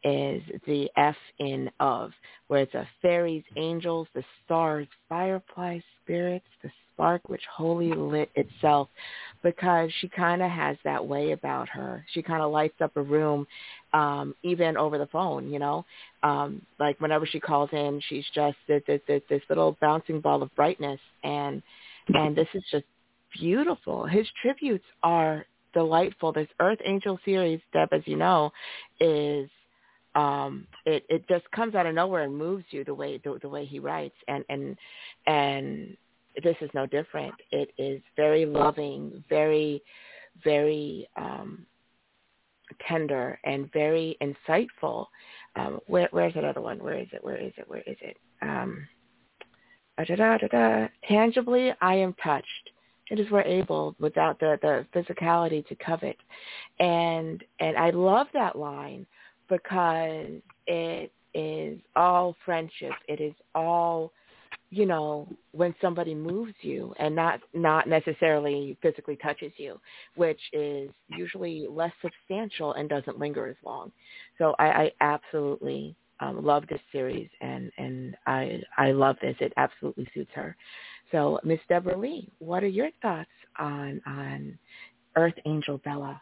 is the F in of, where it's a fairies, angels, the stars, fireflies, spirits, the spark which wholly lit itself, because she kind of has that way about her. She kind of lights up a room, um, even over the phone, you know. Um, like whenever she calls in, she's just this, this, this, this little bouncing ball of brightness, and and this is just beautiful. His tributes are delightful. This Earth Angel series, Deb, as you know, is um, it, it just comes out of nowhere and moves you the way the, the way he writes, and and and this is no different. It is very loving, very, very um, tender, and very insightful. Um, where, where's that other one? Where is it? Where is it? Where is it? Um, da-da-da-da-da. Tangibly, I am touched. It is we're able, without the, the physicality, to covet. And and I love that line because it is all friendship. It is all, you know, when somebody moves you and not not necessarily physically touches you, which is usually less substantial and doesn't linger as long. So I, I absolutely um, love this series, and, and I I love this. It absolutely suits her. So, Miss Deborah Lee, what are your thoughts on on Earth Angel Bella?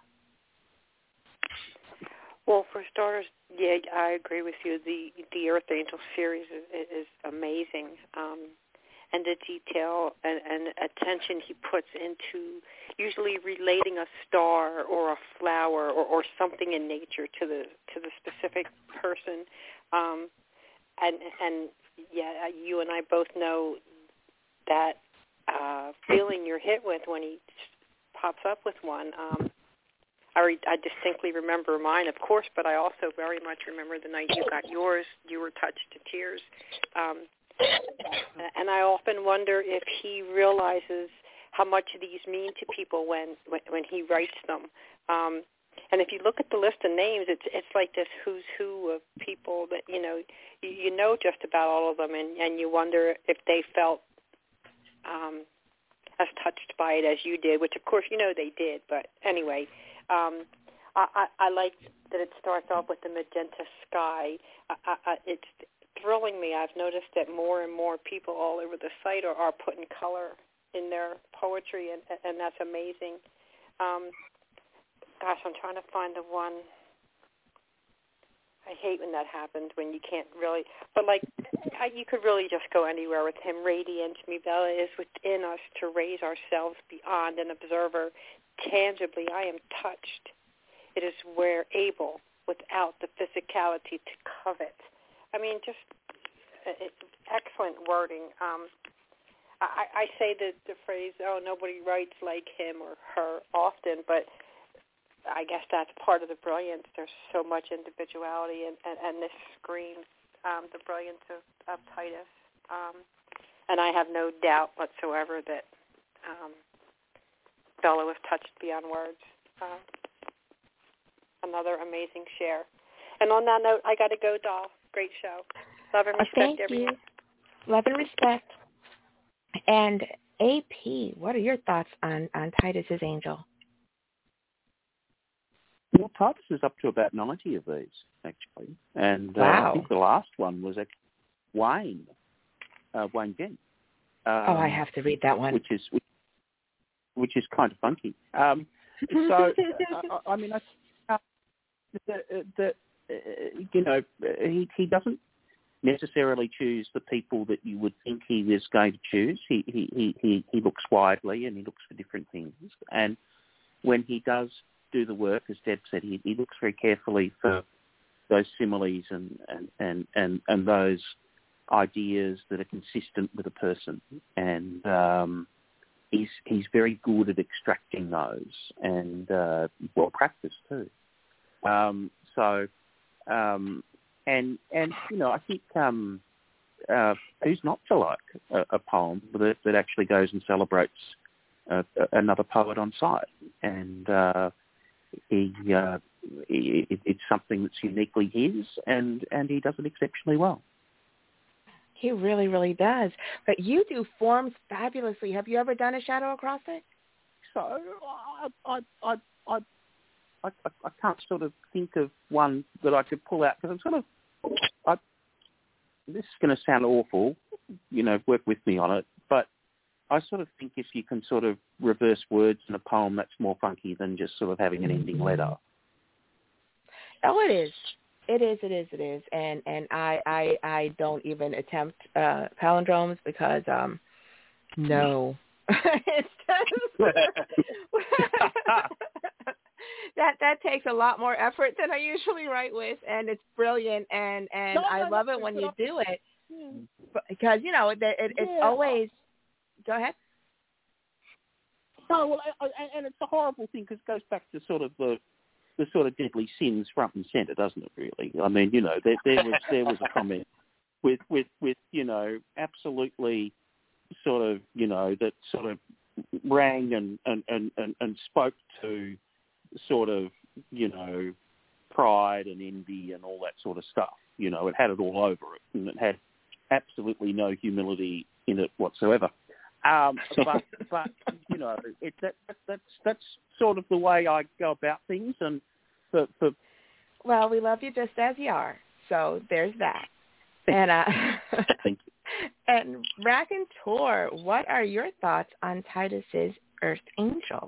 Well, for starters, yeah, I agree with you. The the Earth Angel series is, is amazing, um, and the detail and, and attention he puts into usually relating a star or a flower or, or something in nature to the to the specific person, um, and and yeah, you and I both know that uh, feeling you're hit with when he pops up with one. Um, I, re- I distinctly remember mine, of course, but I also very much remember the night you got yours. You were touched to tears. Um, and I often wonder if he realizes how much these mean to people when, when, when he writes them. Um, and if you look at the list of names, it's it's like this who's who of people that, you know, you, you know just about all of them, and, and you wonder if they felt um, as touched by it as you did, which, of course, you know they did. But anyway, Um, I, I, I like that it starts off with the magenta sky. I, I, it's thrilling me. I've noticed that more and more people all over the site are, are putting color in their poetry, and, and that's amazing. Um, gosh, I'm trying to find the one. I hate when that happens, when you can't really, but like, I, you could really just go anywhere with him. Radiant me, Bella, is within us to raise ourselves beyond an observer. Tangibly, I am touched. It is where able, without the physicality to covet. I mean, just uh, excellent wording. Um, I, I say the, the phrase, oh, nobody writes like him or her often, but I guess that's part of the brilliance. There's so much individuality, and, and, and this screams um, the brilliance of, of Titus. Um, and I have no doubt whatsoever that um, Bella was touched beyond words. Uh, another amazing share. And on that note, I got to go, doll. Great show. Love and respect, oh, thank everyone. You. Love and respect. And A P, what are your thoughts on, on Titus's Angel? Well, Titus is up to about ninety of these, actually. And wow. uh, I think the last one was actually Wayne, uh, Wayne Gent. Um, oh, I have to read that one. Which is which, which is kind of funky. Um, so, uh, I, I mean, I, uh, the, the, uh, you know, he, he doesn't necessarily choose the people that you would think he was going to choose. He, he, he, he, he looks widely, and he looks for different things. And when he does do the work, as Deb said, he, he looks very carefully for those similes and, and, and, and, and those ideas that are consistent with a person. And um, he's he's very good at extracting those, and uh, well practiced too. Um, so, um, and and you know, I think um, uh, who's not to like a, a poem that, that actually goes and celebrates uh, another poet on site, and uh, he, uh, he it's something that's uniquely his, and, and he does it exceptionally well. He really, really does. But you do forms fabulously. Have you ever done a shadow across it? So I, I, I, I, I, I, I can't sort of think of one that I could pull out because I'm sort of, I, this is going to sound awful, you know, work with me on it, but I sort of think if you can sort of reverse words in a poem, that's more funky than just sort of having an ending letter. Oh, it is. It is, it is, it is. And and I, I, I don't even attempt uh, palindromes because, um, no. It's just, that that takes a lot more effort than I usually write with, and it's brilliant, and, and no, no, I love no, it when you up. do it Yeah. because, you know, it, it, it's yeah. always, go ahead. No, well, I, I, and it's a horrible thing because it goes back to sort of the the sort of deadly sins front and centre, doesn't it? Really, I mean, you know, there, there was there was a comment with with with you know, absolutely sort of, you know, that sort of rang and and and, and, and spoke to sort of, you know, pride and envy and all that sort of stuff. You know, it had it all over it, and it had absolutely no humility in it whatsoever. Um, but, but you know, it, that, that, that's that's sort of the way I go about things. And for, for well, we love you just as you are. So there's that. And uh, thank you. And Raconteur, what are your thoughts on Titus's Earth Angel?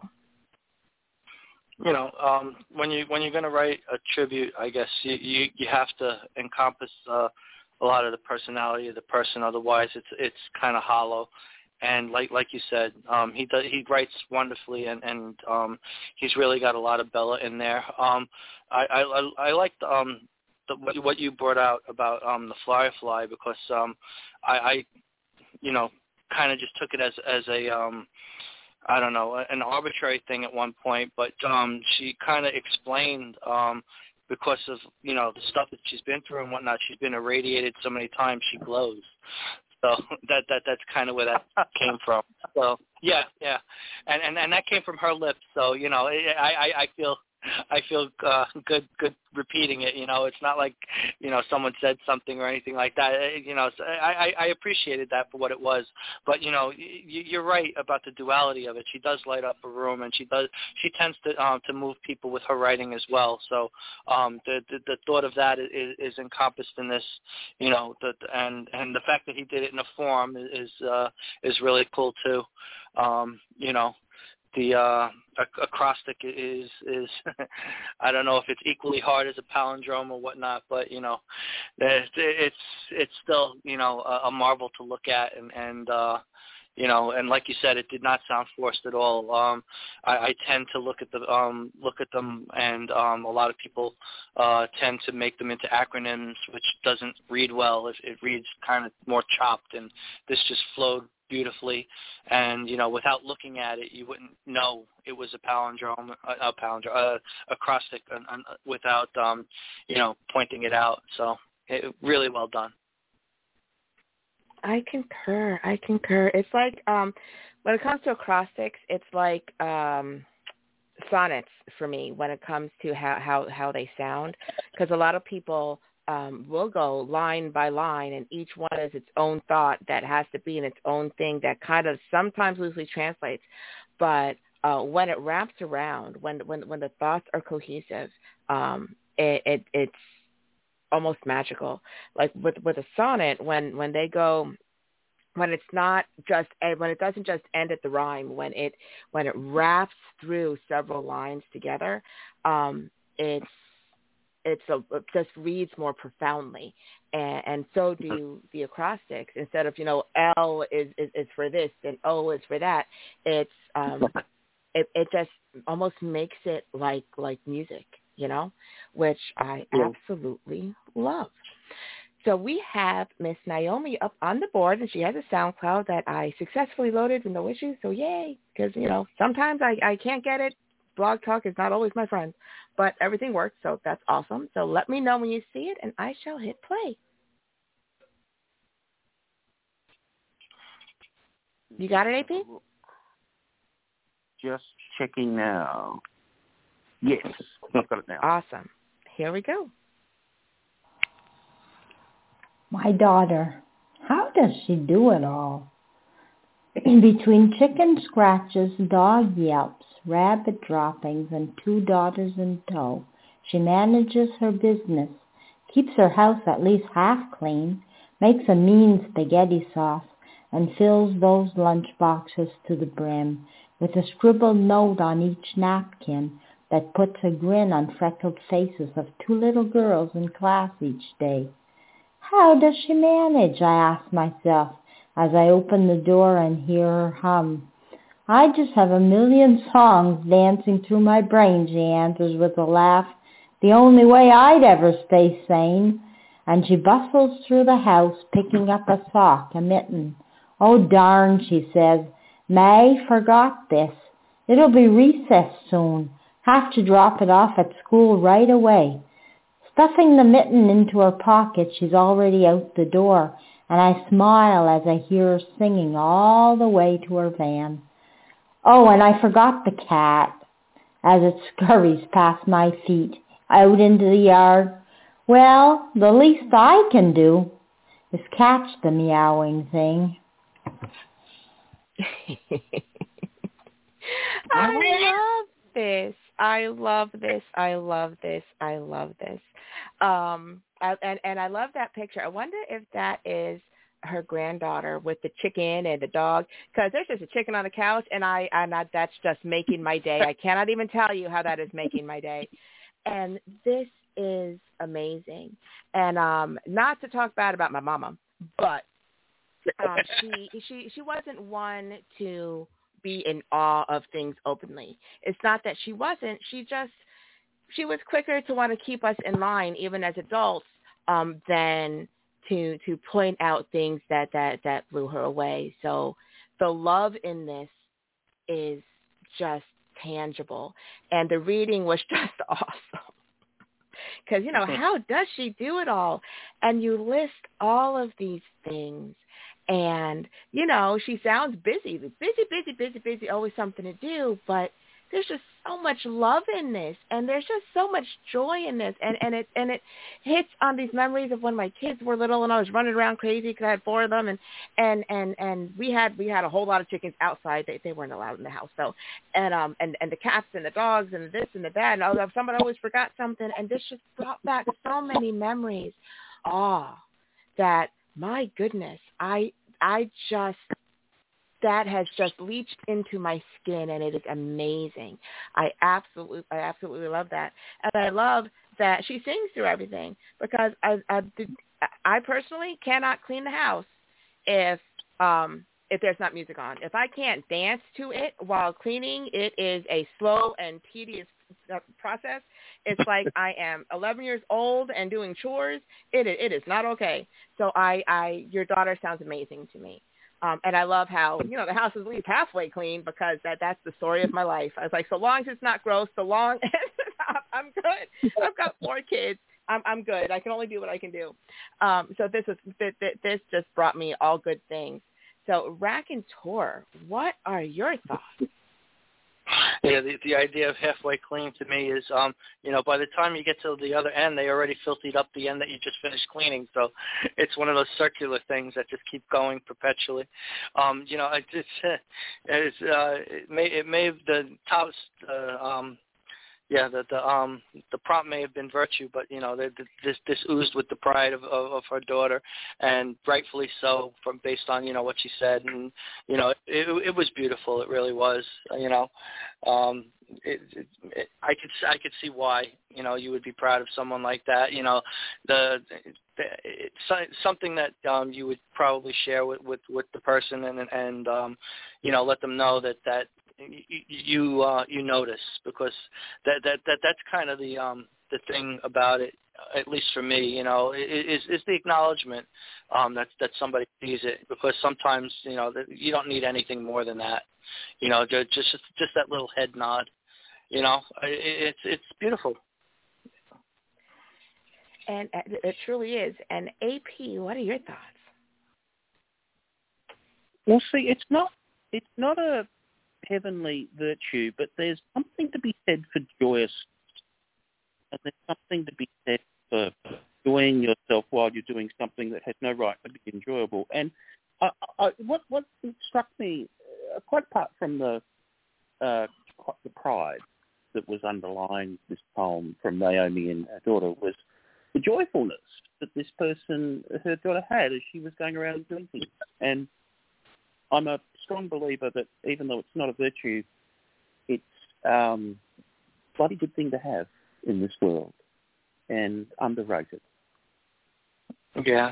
You know, um, when you when you're going to write a tribute, I guess you you, you have to encompass uh, a lot of the personality of the person. Otherwise, it's it's kind of hollow. And like like you said, um, he does, he writes wonderfully, and and um, he's really got a lot of Bella in there. Um, I I, I liked um, the, what what you brought out about um, the Firefly because um, I, I you know kind of just took it as as a um, I don't know an arbitrary thing at one point, but um, she kind of explained. Um, because of, you know, the stuff that she's been through and whatnot, she's been irradiated so many times she glows. So that that that's kind of where that came from. So yeah, yeah, and and and that came from her lips. So you know, I I, I feel I feel uh, good good repeating it. You know, it's not like you know someone said something or anything like that. You know, so I I appreciated that for what it was. But you know, you're right about the duality of it. She does light up a room, and she does she tends to um, to move people with her writing as well. So um, the, the the thought of that is, is encompassed in this. You know, the, and and the fact that he did it in a form is uh, is really cool too. Um, you know. The uh, acrostic is is I don't know if it's equally hard as a palindrome or whatnot, but you know, it's it's, it's still you know a, a marvel to look at, and and uh, you know, and like you said, it did not sound forced at all. Um, I, I tend to look at the um, look at them, and um, a lot of people uh, tend to make them into acronyms, which doesn't read well. It, it reads kind of more chopped, and this just flowed beautifully, and you know, without looking at it, you wouldn't know it was a palindrome, a, a palindrome, a acrostic, uh, uh, without um, you know, pointing it out. So, it, really well done. I concur. I concur. It's like um, when it comes to acrostics, it's like um, sonnets for me when it comes to how how, how they sound, because a lot of people. Um, we'll go line by line, and each one is its own thought that has to be in its own thing that kind of sometimes loosely translates. But uh, when it wraps around, when when when the thoughts are cohesive, um, it, it it's almost magical. Like with with a sonnet, when when they go. When it's not just when it doesn't just end at the rhyme, when it when it wraps through several lines together, um, it's It's a, it just reads more profoundly, and, and so do the acrostics. Instead of you know L is, is, is for this and O is for that, it's um, it, it just almost makes it like like music, you know, which I yeah. absolutely love. So we have Miss Naomi up on the board, and she has a SoundCloud that I successfully loaded with no issues. So yay, because you know sometimes I, I can't get it. Blog Talk is not always my friend, but everything works, so that's awesome. So let me know when you see it, and I shall hit play. You got it, A P? Just checking now. Yes, I've got it now. Awesome. Here we go. My daughter, how does she do it all? Between chicken scratches, dog yelps, rabbit droppings, and two daughters in tow, she manages her business, keeps her house at least half clean, makes a mean spaghetti sauce, and fills those lunch boxes to the brim with a scribbled note on each napkin that puts a grin on freckled faces of two little girls in class each day. How does she manage, I ask myself as I open the door and hear her hum. I just have a million songs dancing through my brain, she answers with a laugh. The only way I'd ever stay sane. And she bustles through the house, picking up a sock, a mitten. Oh, darn, she says. May forgot this. It'll be recess soon. Have to drop it off at school right away. Stuffing the mitten into her pocket, she's already out the door, and I smile as I hear her singing all the way to her van. Oh, and I forgot the cat as it scurries past my feet out into the yard. Well, the least I can do is catch the meowing thing. I love this. I love this. I love this. I love this. Um, I, and, and I love that picture. I wonder if that is her granddaughter with the chicken and the dog, because there's just a chicken on the couch, and I, and I, that's just making my day. I cannot even tell you how that is making my day. And this is amazing. And um, not to talk bad about my mama, but um, she she she wasn't one to be in awe of things openly. It's not that she wasn't. She just she was quicker to want to keep us in line, even as adults, um, than to to point out things that, that, that blew her away. So the love in this is just tangible. And the reading was just awesome. Because, you know, how does she do it all? And you list all of these things. And, you know, she sounds busy, busy, busy, busy, busy, always something to do. But there's just so much love in this, and there's just so much joy in this, and, and it and it hits on these memories of when my kids were little and I was running around crazy because I had four of them, and and and and we had we had a whole lot of chickens outside. They they weren't allowed in the house, so and um and and the cats and the dogs and this and the that, and oh, somebody always forgot something, and this just brought back so many memories. Ah, that my goodness, I I just. That has just leached into my skin, and it is amazing. I absolutely, I absolutely love that, and I love that she sings through everything, because I, I, I personally cannot clean the house if, um, if there's not music on. If I can't dance to it while cleaning, it is a slow and tedious process. It's like I am eleven years old and doing chores. It, it is not okay. So I, I, your daughter sounds amazing to me. Um, and I love how, you know, the house is at least halfway clean, because that that's the story of my life. I was like, so long as it's not gross, so long as I'm good. I've got four kids. I'm I'm good. I can only do what I can do. Um, so this is this, this just brought me all good things. So Raconteur, what are your thoughts? Yeah, the, the idea of halfway clean to me is, um, you know, by the time you get to the other end, they already filthied up the end that you just finished cleaning. So it's one of those circular things that just keep going perpetually. Um, you know, it, it's, it's, uh, it may it may have the top, uh, um, yeah, the the um the prompt may have been virtue, but you know, the, the, this this oozed with the pride of, of of her daughter, and rightfully so, from based on you know what she said, and you know, it it was beautiful. It really was. You know, um, it, it, it, I could I could see why you know you would be proud of someone like that. You know, the, the it's something that um you would probably share with with, with the person, and and um you know let them know that that. you you, uh, you notice, because that, that, that that's kind of the um, the thing about it, at least for me, you know, is is the acknowledgement um, that that somebody sees it, because sometimes you know that you don't need anything more than that, you know, just just that little head nod, you know, it, it's it's beautiful. And it truly is. And A P, what are your thoughts? Well, see, it's not it's not a heavenly virtue, but there's something to be said for joyous, and there's something to be said for enjoying yourself while you're doing something that has no right to be enjoyable. And I, I, what what struck me, uh, quite apart from the uh, the pride that was underlying this poem from Naomi and her daughter, was the joyfulness that this person, her daughter, had as she was going around doing things. And I'm a strong believer that even though it's not a virtue, it's um, a bloody good thing to have in this world, and underrated. Yeah.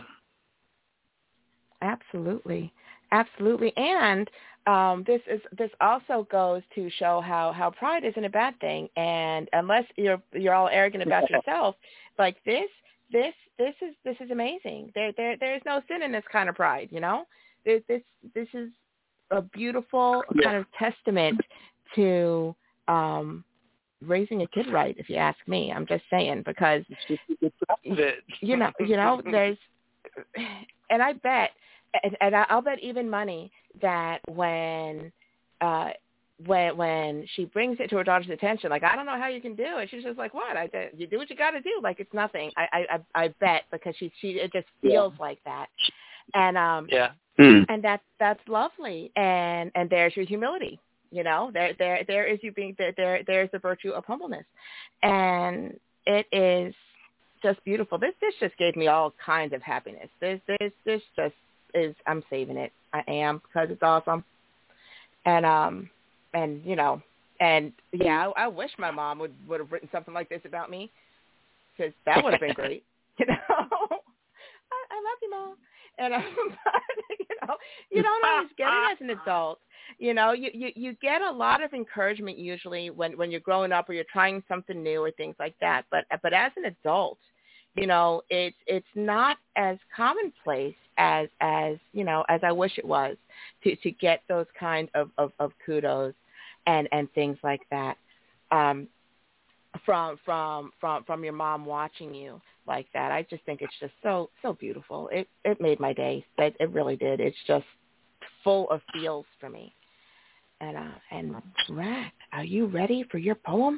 Absolutely. Absolutely. And um, this is this also goes to show how, how pride isn't a bad thing. And unless you're you're all arrogant about yourself, like this this this is this is amazing. There there there is no sin in this kind of pride, you know? This this, this is a beautiful yeah. kind of testament to um, raising a kid right, if you ask me. I'm just saying, because you know you know, there's and I bet And, and I'll bet even money that when, uh, when when she brings it to her daughter's attention, like, I don't know how you can do it. She's just like, what? I did. You do what you got to do. Like, it's nothing. I, I I bet because she she it just feels yeah. like that, and um yeah, and that's that's lovely. And and there's your humility. You know, there there there is you being there there there's the virtue of humbleness, and it is just beautiful. This this just gave me all kinds of happiness. This this this just is I'm saving it. I am, because it's awesome. And um and you know and yeah, I, I wish my mom would would have written something like this about me, because that would have been great. You know, I, I love you, Mom. And um, you know, you don't always get it as an adult. You know, you, you you get a lot of encouragement usually when when you're growing up or you're trying something new or things like that. But but as an adult, you know, it's it's not as commonplace as as you know as I wish it was to, to get those kind of, of, of kudos and, and things like that um, from from from from your mom watching you like that. I just think it's just so so beautiful. It it made my day. It, it really did. It's just full of feels for me. And uh, and Rat, are you ready for your poem?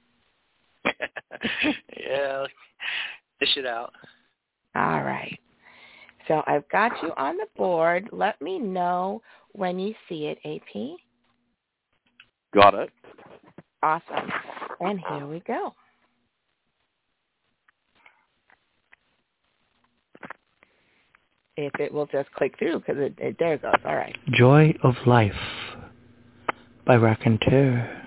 Yeah. Dish it out. All right. So I've got you on the board. Let me know when you see it, A P. Got it. Awesome. And here we go. If it will just click through, because it, it, there it goes. All right. Joy of Life by Raconteur.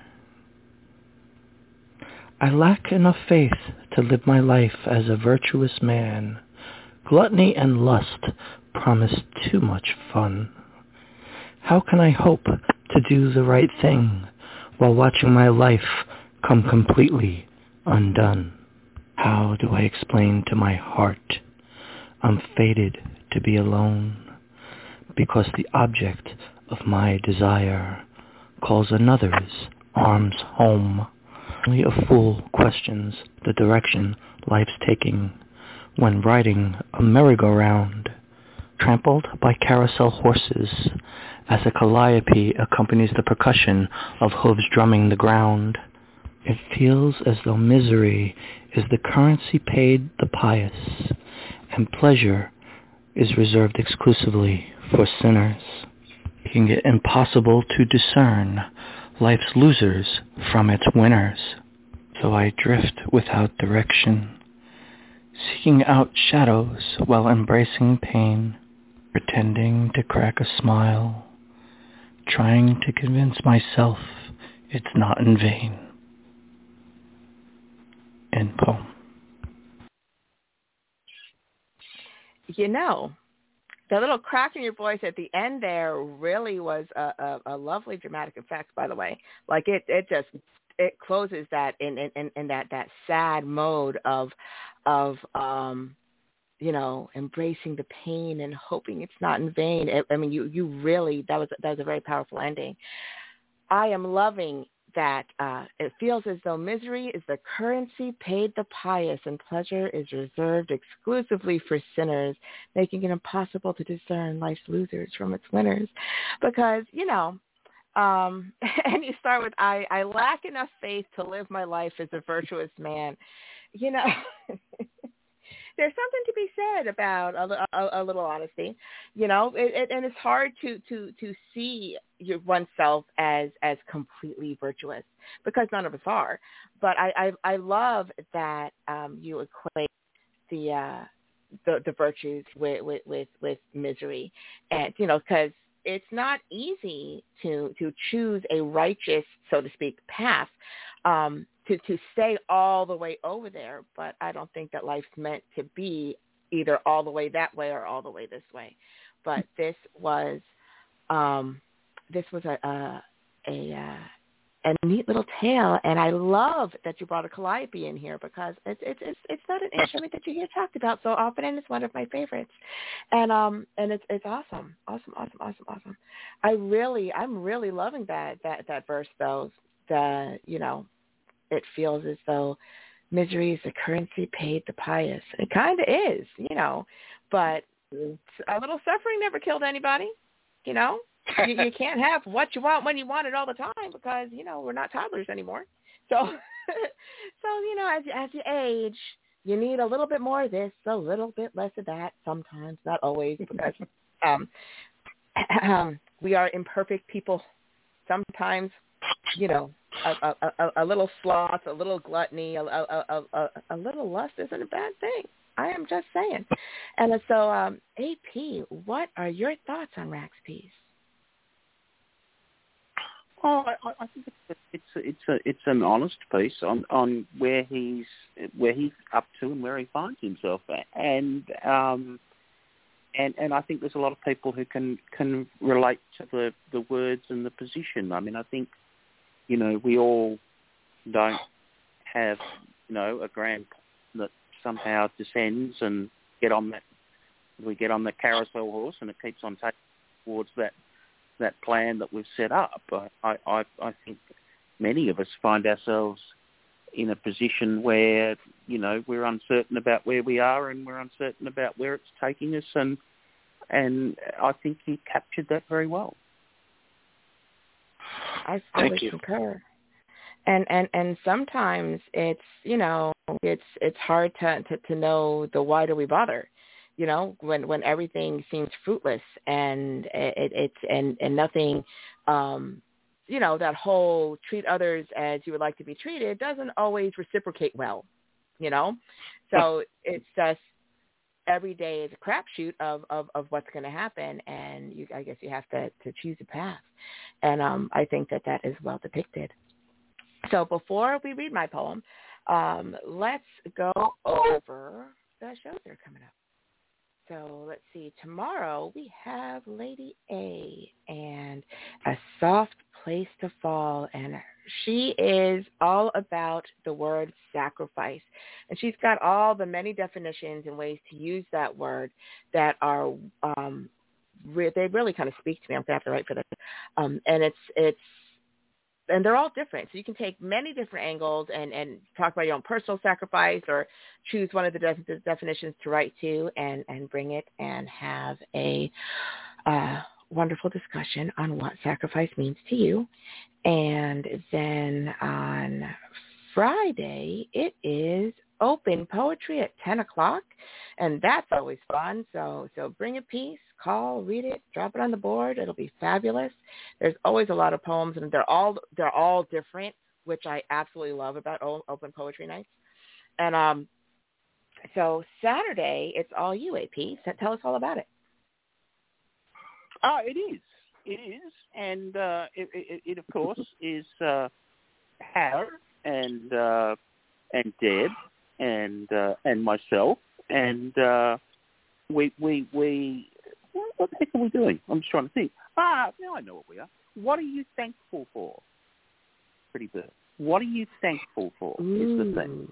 I lack enough faith to live my life as a virtuous man. Gluttony and lust promise too much fun. How can I hope to do the right thing while watching my life come completely undone? How do I explain to my heart I'm fated to be alone, because the object of my desire calls another's arms home? Only a fool questions the direction life's taking when riding a merry-go-round, trampled by carousel horses, as a calliope accompanies the percussion of hooves drumming the ground. It feels as though misery is the currency paid the pious, and pleasure is reserved exclusively for sinners, making it impossible to discern life's losers from its winners. So I drift without direction, seeking out shadows while embracing pain, pretending to crack a smile, trying to convince myself it's not in vain. End poem. You know, the little crack in your voice at the end there really was a, a, a lovely dramatic effect, by the way. Like it, it just it closes that in, in, in that, that sad mode of of um you know, embracing the pain and hoping it's not in vain. It, I mean, you, you really that was that was a very powerful ending. I am loving that uh, it feels as though misery is the currency paid the pious and pleasure is reserved exclusively for sinners, making it impossible to discern life's losers from its winners. Because, you know, um, and you start with, I, I lack enough faith to live my life as a virtuous man. You know, there's something to be said about a, a, a little honesty, you know, it, it, and it's hard to, to, to see your, oneself as, as completely virtuous because none of us are. But I, I, I love that um, you equate the, uh, the, the virtues with, with, with, with misery. And, you know, because it's not easy to, to choose a righteous, so to speak, path, um, to, to stay all the way over there. But I don't think that life's meant to be either all the way that way or all the way this way. But this was, um, this was a, a, a, uh, a neat little tale, and I love that you brought a calliope in here because it's it's it's, it's not an instrument that you hear talked about so often, and it's one of my favorites. And um and it's it's awesome, awesome, awesome, awesome, awesome. I really I'm really loving that that that verse though. The you know, it feels as though misery is the currency paid the pious. It kind of is, you know, but a little suffering never killed anybody, you know. you, you can't have what you want when you want it all the time because, you know, we're not toddlers anymore. So, so you know, as, as you age, you need a little bit more of this, a little bit less of that sometimes, not always, because um, um, we are imperfect people. Sometimes, you know, a, a, a, a little sloth, a little gluttony, a, a, a, a, a little lust isn't a bad thing. I am just saying. And so, um, A P, what are your thoughts on Rack's piece? Oh, I, I think it's a, it's a, it's a, it's an honest piece on, on where he's where he's up to and where he finds himself at, and um, and and I think there's a lot of people who can, can relate to the, the words and the position. I mean, I think, you know, we all don't have, you know, a grand that somehow descends and get on that we get on the carousel horse and it keeps on taking towards that. that plan that we've set up. I, I, I think many of us find ourselves in a position where, you know, we're uncertain about where we are and we're uncertain about where it's taking us, and and I think he captured that very well. I fully concur. And, and and sometimes it's, you know, it's it's hard to, to, to know the why do we bother. You know, when, when everything seems fruitless and it, it's and, and nothing, um, you know, that whole treat others as you would like to be treated doesn't always reciprocate well, you know. So it's just every day is a crapshoot of, of, of what's going to happen, and you, I guess you have to, to choose a path. And um, I think that that is well depicted. So before we read my poem, um, let's go over the shows that are coming up. So let's see, tomorrow we have Lady A and A Soft Place to Fall, and she is all about the word sacrifice. And she's got all the many definitions and ways to use that word that are, um, re- they really kind of speak to me. I'm going to have to write for this. Um, and it's, it's, and they're all different. So you can take many different angles and, and talk about your own personal sacrifice or choose one of the de- definitions to write to and, and bring it and have a uh, wonderful discussion on what sacrifice means to you. And then on Friday, it is open poetry at ten o'clock, and that's always fun. So so bring a piece, call, read it, drop it on the board. It'll be fabulous. There's always a lot of poems, and they're all they're all different, which I absolutely love about open poetry nights. And um, so Saturday, it's all you, A P. So tell us all about it. Oh, it is. It is, and uh, it, it, it of course is uh, Howard and uh, and Deb and uh, and myself, and uh, we we we what, what the heck are we doing? I'm just trying to think. Ah, now I know what we are. What are you thankful for, Pretty Bird? What are you thankful for? Ooh, is the thing.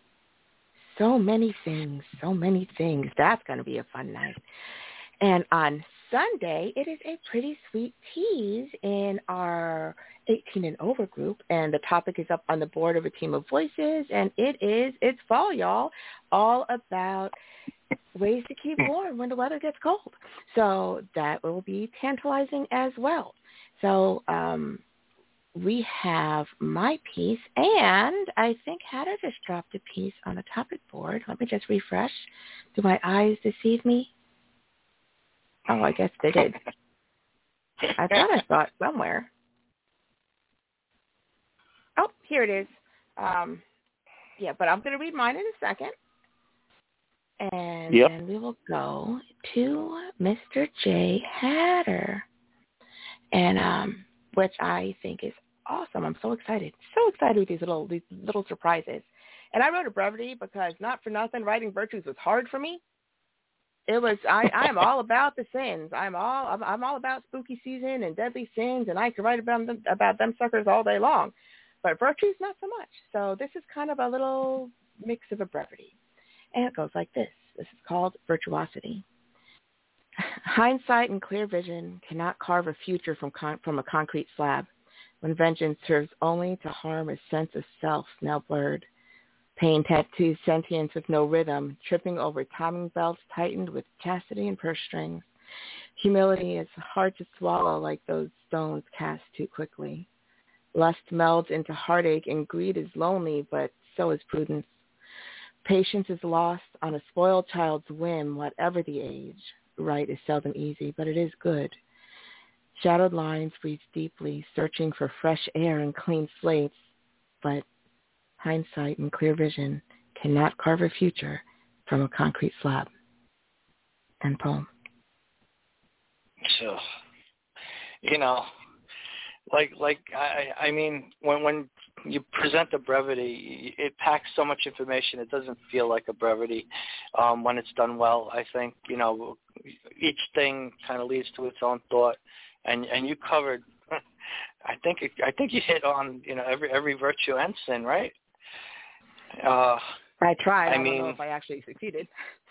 So many things, so many things. That's going to be a fun night. And on Sunday, it is a pretty sweet tease in our eighteen and over group, and the topic is up on the board of A Team of Voices, and it is, it's fall, y'all, all about ways to keep warm when the weather gets cold. So that will be tantalizing as well. So um, we have my piece, and I think Hatter just dropped a piece on the topic board. Let me just refresh. Do my eyes deceive me? Oh, I guess they did. I thought I saw it somewhere. Oh, here it is. Um, yeah, but I'm going to read mine in a second. And yep. then we will go to Mister J. Hatter, and um, which I think is awesome. I'm so excited, so excited with these little these little surprises. And I wrote a brevity because, not for nothing, writing virtues was hard for me. It was I I'm all about the sins. I'm all I'm, I'm all about spooky season and deadly sins, and I could write about them about them suckers all day long. But virtues, not so much. So this is kind of a little mix of a brevity. And it goes like this. This is called virtuosity. Hindsight and clear vision cannot carve a future from con- from a concrete slab, when vengeance serves only to harm a sense of self now blurred. Pain tattoos sentience with no rhythm, tripping over timing belts tightened with chastity and purse strings. Humility is hard to swallow like those stones cast too quickly. Lust melds into heartache and greed is lonely, but so is prudence. Patience is lost on a spoiled child's whim, whatever the age. Right is seldom easy, but it is good. Shadowed lines breathe deeply, searching for fresh air and clean slates, but hindsight and clear vision cannot carve a future from a concrete slab. End poem. So, you know, like like I I mean when when you present the brevity, it packs so much information. It doesn't feel like a brevity um, when it's done well. I think, you know, each thing kind of leads to its own thought, and and you covered. I think it, I think you hit on, you know, every every virtue and sin, right? Uh, I tried. I, I don't mean, know if I actually succeeded.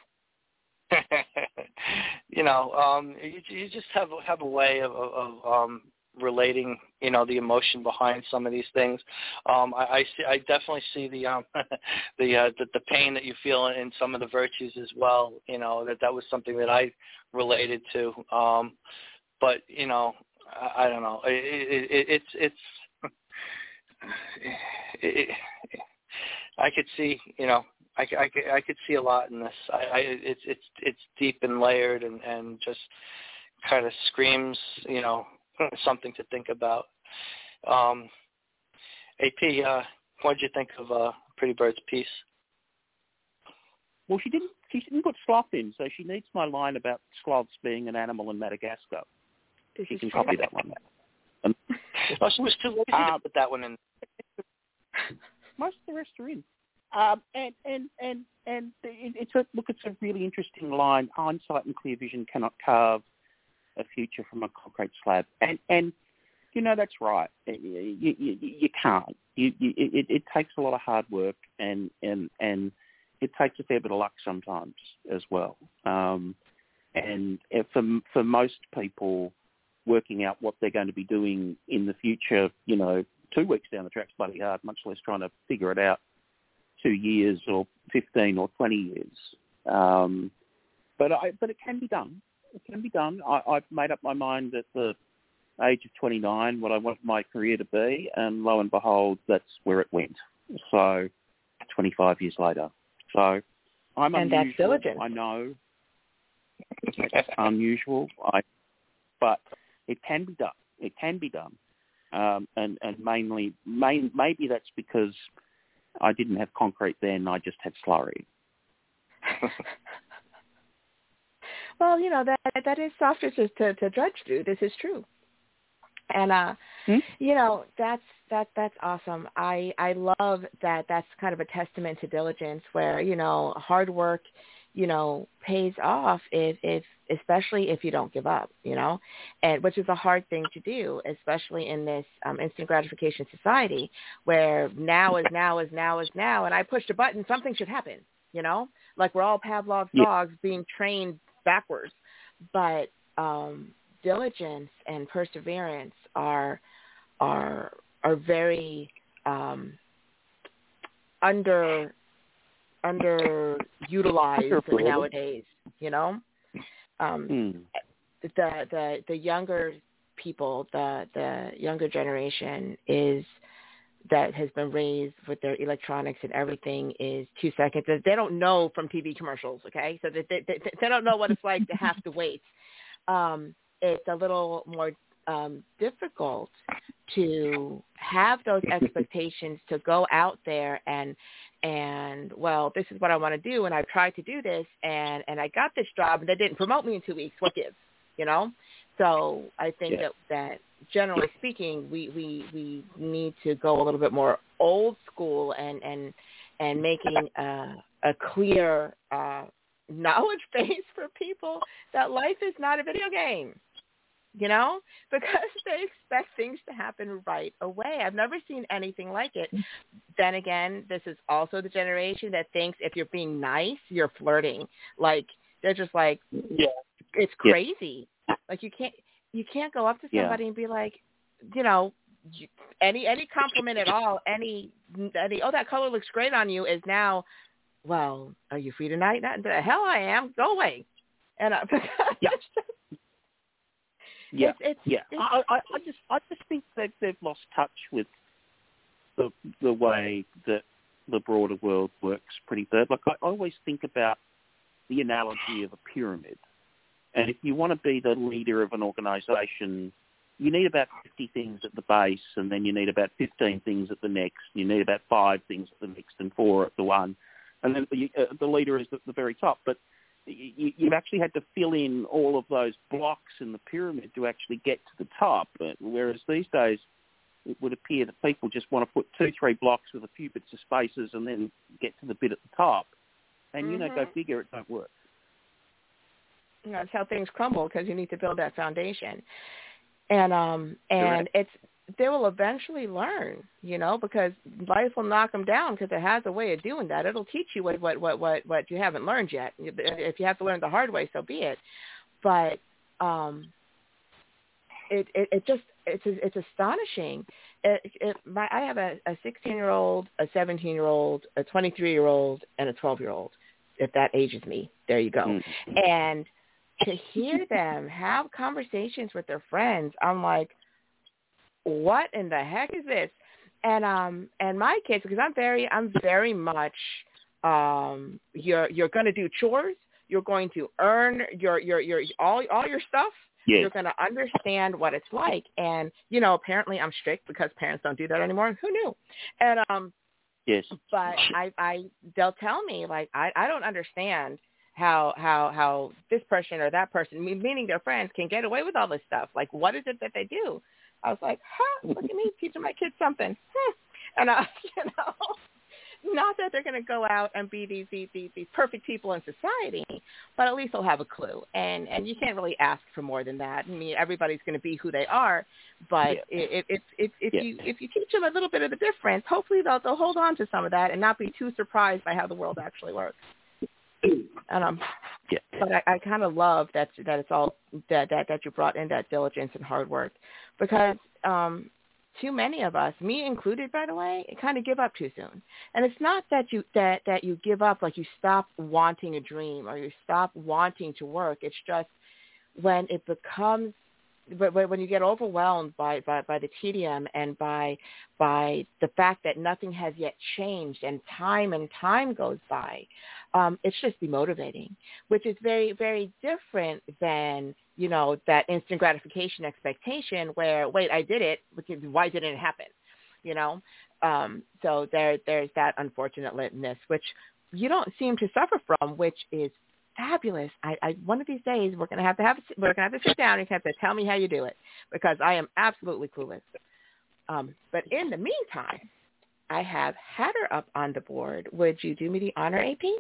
you know, um, you, you just have have a way of, of um, relating, you know, the emotion behind some of these things. Um, I, I see. I definitely see the um, the, uh, the the pain that you feel in some of the virtues as well. You know, that that was something that I related to. Um, but you know, I, I don't know. It, it, it, it's it's. It, it, I could see, you know, I, I, I could see a lot in this. I, I it's it's it's deep and layered, and, and just kind of screams, you know, something to think about. Um, A P, uh, what did you think of uh, Pretty Bird's piece? Well, she didn't. She didn't put sloth in, so she needs my line about sloths being an animal in Madagascar. She can copy that one. Um, oh, she was too lazy uh, to put that one in. Most of the rest are in. Um, and and and and it's a look. It's a really interesting line. Hindsight and clear vision cannot carve a future from a concrete slab. And and you know that's right. You you, you can't. You, you it, it takes a lot of hard work, and and and it takes a fair bit of luck sometimes as well. Um, and for for most people, working out what they're going to be doing in the future, you know, two weeks down the track's bloody hard, much less trying to figure it out two years or fifteen or twenty years. Um, but I, but it can be done. It can be done. I, I've made up my mind at the age of twenty-nine what I want my career to be, and lo and behold, that's where it went. So twenty-five years later. So I'm and unusual. That's diligent. I know. It's unusual. I, but it can be done. It can be done. Um, and, and mainly, main, maybe that's because I didn't have concrete then, I just had slurry. Well, you know, that that is softer to, to, to judge through. This is true. And, uh, hmm? you know, that's that that's awesome. I, I love that that's kind of a testament to diligence where, you know, hard work, you know, pays off if, if especially if you don't give up, you know, and which is a hard thing to do, especially in this um, instant gratification society where now is now is now is now, and I pushed a button, something should happen, you know, like we're all Pavlov's yeah. dogs being trained backwards. But um, diligence and perseverance are are are very um, under underutilized nowadays, you know. Um, mm. The the the younger people, the the younger generation, is that has been raised with their electronics and everything is two seconds. They don't know from T V commercials, okay? So they, they, they don't know what it's like to have to wait. Um, it's a little more um, difficult to have those expectations to go out there and, and well, this is what I want to do, and I tried to do this, and, and I got this job, and they didn't promote me in two weeks. What gives, you know? So I think yeah. that, that generally speaking, we, we, we need to go a little bit more old school and, and, and making a, a clear uh, knowledge base for people that life is not a video game, you know, because they expect things to happen right away. I've never seen anything like it. Then again, this is also the generation that thinks if you're being nice, you're flirting. Like, they're just like, yeah. it's crazy. Yeah. Like, you can't you can't go up to somebody yeah. and be like, you know, any any compliment at all, any, any, oh, that color looks great on you is now, well, are you free tonight? Not, the hell I am. Go away. And uh, yeah. Yeah, it's, it's, yeah. It's, I, I, I just, I just think that they've lost touch with the the way that the broader world works. Pretty bad. Like I, I always think about the analogy of a pyramid, and if you want to be the leader of an organisation, you need about fifty things at the base, and then you need about fifteen things at the next. You need about five things at the next, and four at the one, and then the, uh, the leader is at the very top. But You, you've actually had to fill in all of those blocks in the pyramid to actually get to the top. Whereas these days, it would appear that people just want to put two, three blocks with a few bits of spaces and then get to the bit at the top. And, mm-hmm. you know, go figure, it don't work. That's how things crumble, because you need to build that foundation. And um and Correct. it's they will eventually learn, you know, because life will knock them down because it has a way of doing that. It'll teach you what, what, what, what, what you haven't learned yet. If you have to learn the hard way, so be it. But um, it, it, it just, it's, it's astonishing. It, it, my, I have a, a sixteen-year-old, a seventeen-year-old, a twenty-three-year-old, and a twelve-year-old. If that ages me, there you go. Mm-hmm. And to hear them have conversations with their friends, I'm like, what in the heck is this? And um and my kids, because I'm very I'm very much um you're you're going to do chores, you're going to earn your your your all all your stuff. Yes. You're going to understand what it's like. And you know, apparently I'm strict because parents don't do that anymore. Who knew? And um yes. But I I they'll tell me like I I don't understand how how how this person or that person, meaning their friends, can get away with all this stuff. Like, what is it that they do? I was like, huh, look at me teaching my kids something. Hmm. And, uh, you know, not that they're going to go out and be these, these, these, these perfect people in society, but at least they'll have a clue. And, and you can't really ask for more than that. I mean, everybody's going to be who they are. But yeah. if, if, if, if, yeah. you, if you teach them a little bit of the difference, hopefully they'll, they'll hold on to some of that and not be too surprised by how the world actually works. And um, yeah. But I, I kind of love that that it's all that, that that you brought in that diligence and hard work, because um, too many of us, me included, by the way, kind of give up too soon. And it's not that you that that you give up, like you stop wanting a dream or you stop wanting to work. It's just when it becomes, but when you get overwhelmed by, by, by the tedium and by by the fact that nothing has yet changed and time and time goes by, um, it's just demotivating, which is very, very different than, you know, that instant gratification expectation where, wait, I did it, why didn't it happen? You know, um, so there there's that unfortunateness, which you don't seem to suffer from, which is fabulous. I, I one of these days we're gonna have to have we're gonna have to sit down and you have to tell me how you do it, because I am absolutely clueless. Um, but in the meantime, I have Hatter up on the board. Would you do me the honor, A P?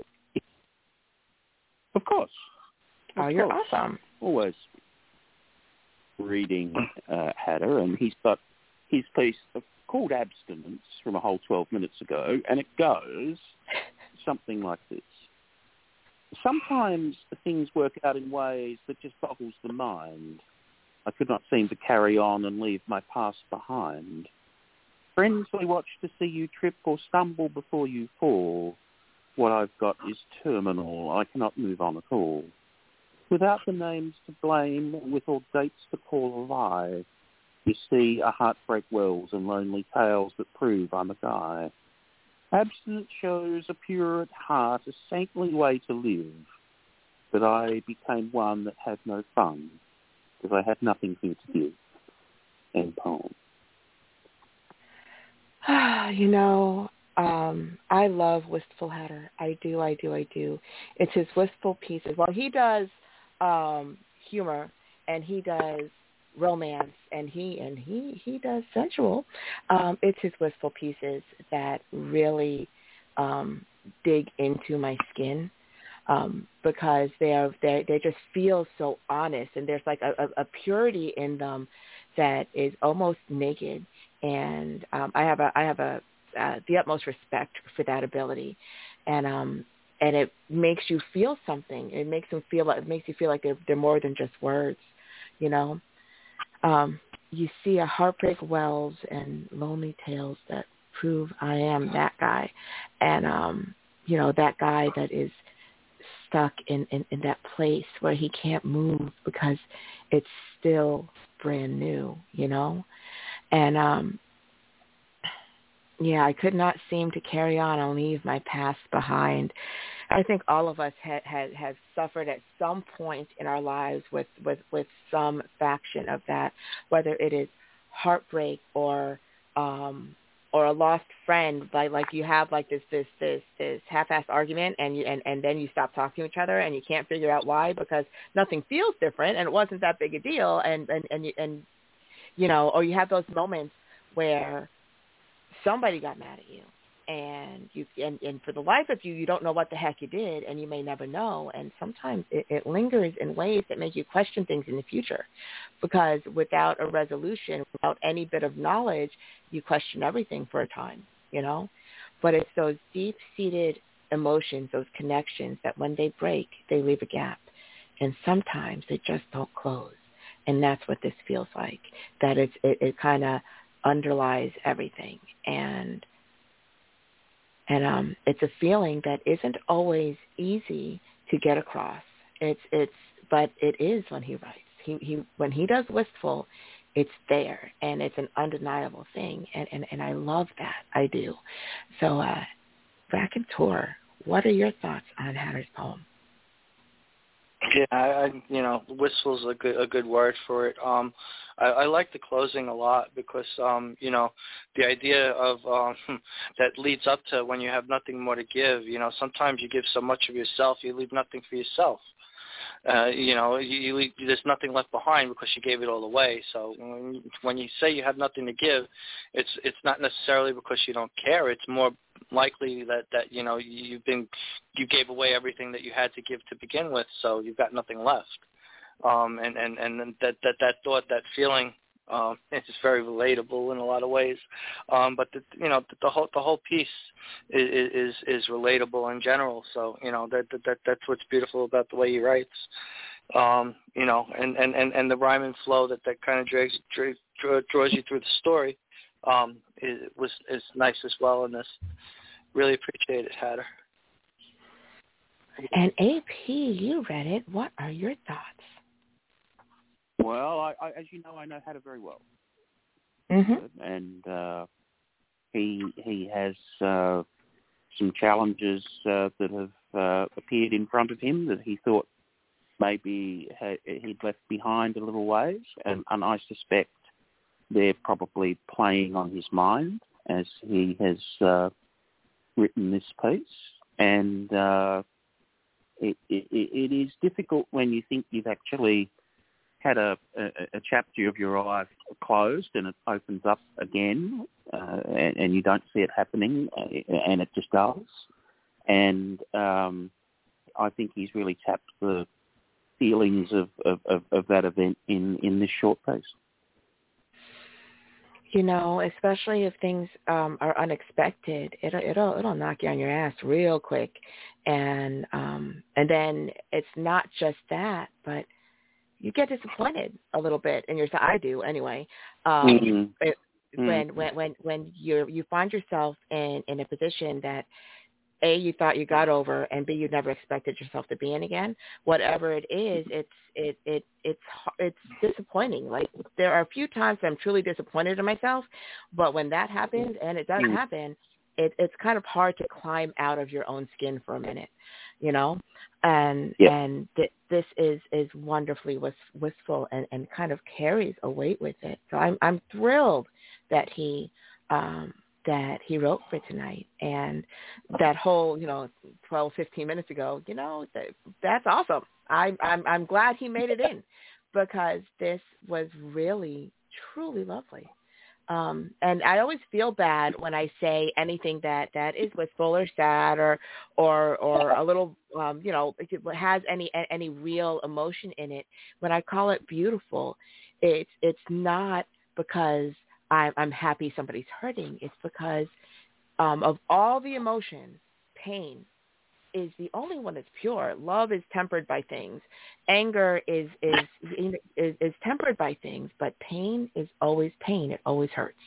Of course. Of oh, you're course. Awesome. Always reading uh, Hatter, and he's got his piece of, called Abstinence from a whole twelve minutes ago, and it goes something like this. Sometimes things work out in ways that just boggles the mind. I could not seem to carry on and leave my past behind. Friends, we watch to see you trip or stumble before you fall. What I've got is terminal. I cannot move on at all. Without the names to blame, with all dates to call alive, you see a heartbreak wells and lonely tales that prove I'm a guy. Abstinence shows a pure at heart, a saintly way to live, but I became one that had no fun, because I had nothing to give. End poem. You know, um, I love Wistful Hatter. I do, I do, I do. It's his wistful pieces. Well, he does um, humor, and he does romance, and he and he he does sensual. Um, it's his wistful pieces that really um, dig into my skin. Um, because they are they they just feel so honest, and there's like a, a, a purity in them that is almost naked, and um, I have a I have a uh, the utmost respect for that ability, and um and it makes you feel something. It makes them feel like it makes you feel like they're they're more than just words, you know. Um, you see a heartbreak wells and lonely tales that prove I am that guy, and um you know, that guy that is stuck in, in, in that place where he can't move because it's still brand new, you know? And, um, yeah, I could not seem to carry on and leave my past behind. I think all of us had, had, have suffered at some point in our lives with, with, with some faction of that, whether it is heartbreak or um, or a lost friend, like like you have like this this this this half-assed argument, and you and, and then you stop talking to each other, and you can't figure out why, because nothing feels different, and it wasn't that big a deal, and and and you, and you know, or you have those moments where somebody got mad at you, and you and, and for the life of you, you don't know what the heck you did, and you may never know, and sometimes it, it lingers in ways that make you question things in the future, because without a resolution, without any bit of knowledge, you question everything for a time, you know. But it's those deep-seated emotions, those connections, that when they break, they leave a gap, and sometimes they just don't close, and that's what this feels like. That it's it, it kind of underlies everything, and and um, it's a feeling that isn't always easy to get across. It's it's but it is when he writes. He he when he does Wistful, it's there, and it's an undeniable thing, and, and, and I love that. I do. So, uh, Raconteur, what are your thoughts on Hatter's poem? Yeah, I, I you know, wistful's a good a good word for it. Um, I, I like the closing a lot because um, you know, the idea of um, that leads up to when you have nothing more to give. You know, sometimes you give so much of yourself, you leave nothing for yourself. Uh, you know, you, you leave, there's nothing left behind because you gave it all away. So when, when you say you have nothing to give, it's it's not necessarily because you don't care. It's more likely that, that you know you've been you gave away everything that you had to give to begin with, so you've got nothing left. Um, and and and that that that thought, that feeling, um, it's very relatable in a lot of ways. Um, but the, you know the, the whole the whole piece is, is is relatable in general. So you know that that that's what's beautiful about the way he writes. Um, you know, and, and, and, and the rhyme and flow that, that kind of drags, drags, draws you through the story um, is, was is nice as well in this. Really appreciate it, Hatter. And A P, you read it. What are your thoughts? Well, I, I, as you know, I know Hatter very well, mm-hmm. and uh, he he has uh, some challenges uh, that have uh, appeared in front of him that he thought maybe he'd left behind a little ways, and, and I suspect they're probably playing on his mind as he has uh, written this piece. And uh, it, it, it is difficult when you think you've actually had a, a, a chapter of your eye closed and it opens up again, uh, and, and you don't see it happening, and it just does. And um, I think he's really tapped the feelings of, of, of, of that event in, in this short piece. You know, especially if things um, are unexpected, it'll it'll it'll knock you on your ass real quick, and um, and then it's not just that, but you get disappointed a little bit in yourself. I do anyway. Um, mm-hmm. it, mm-hmm. When when when when you you find yourself in, in a position that A, you thought you got over, and B, you never expected yourself to be in again. Whatever it is, it's it it it's it's disappointing. Like, there are a few times I'm truly disappointed in myself, but when that happens, and it does Mm. happen, it, it's kind of hard to climb out of your own skin for a minute, you know. And Yep. and th- this is is wonderfully wist- wistful and, and kind of carries a weight with it. So I'm I'm thrilled that he. Um, that he wrote for tonight, and that whole, you know, twelve, fifteen minutes ago, you know, that, that's awesome. I, I'm, I'm glad he made it in, because this was really, truly lovely. Um, and I always feel bad when I say anything that, that is wistful or sad or, or, or a little, um, you know, has any, any real emotion in it. When I call it beautiful, it's, it's not because I'm, I'm happy somebody's hurting. It's because um, of all the emotions, pain is the only one that's pure. Love is tempered by things. Anger is is is, is tempered by things. But pain is always pain. It always hurts.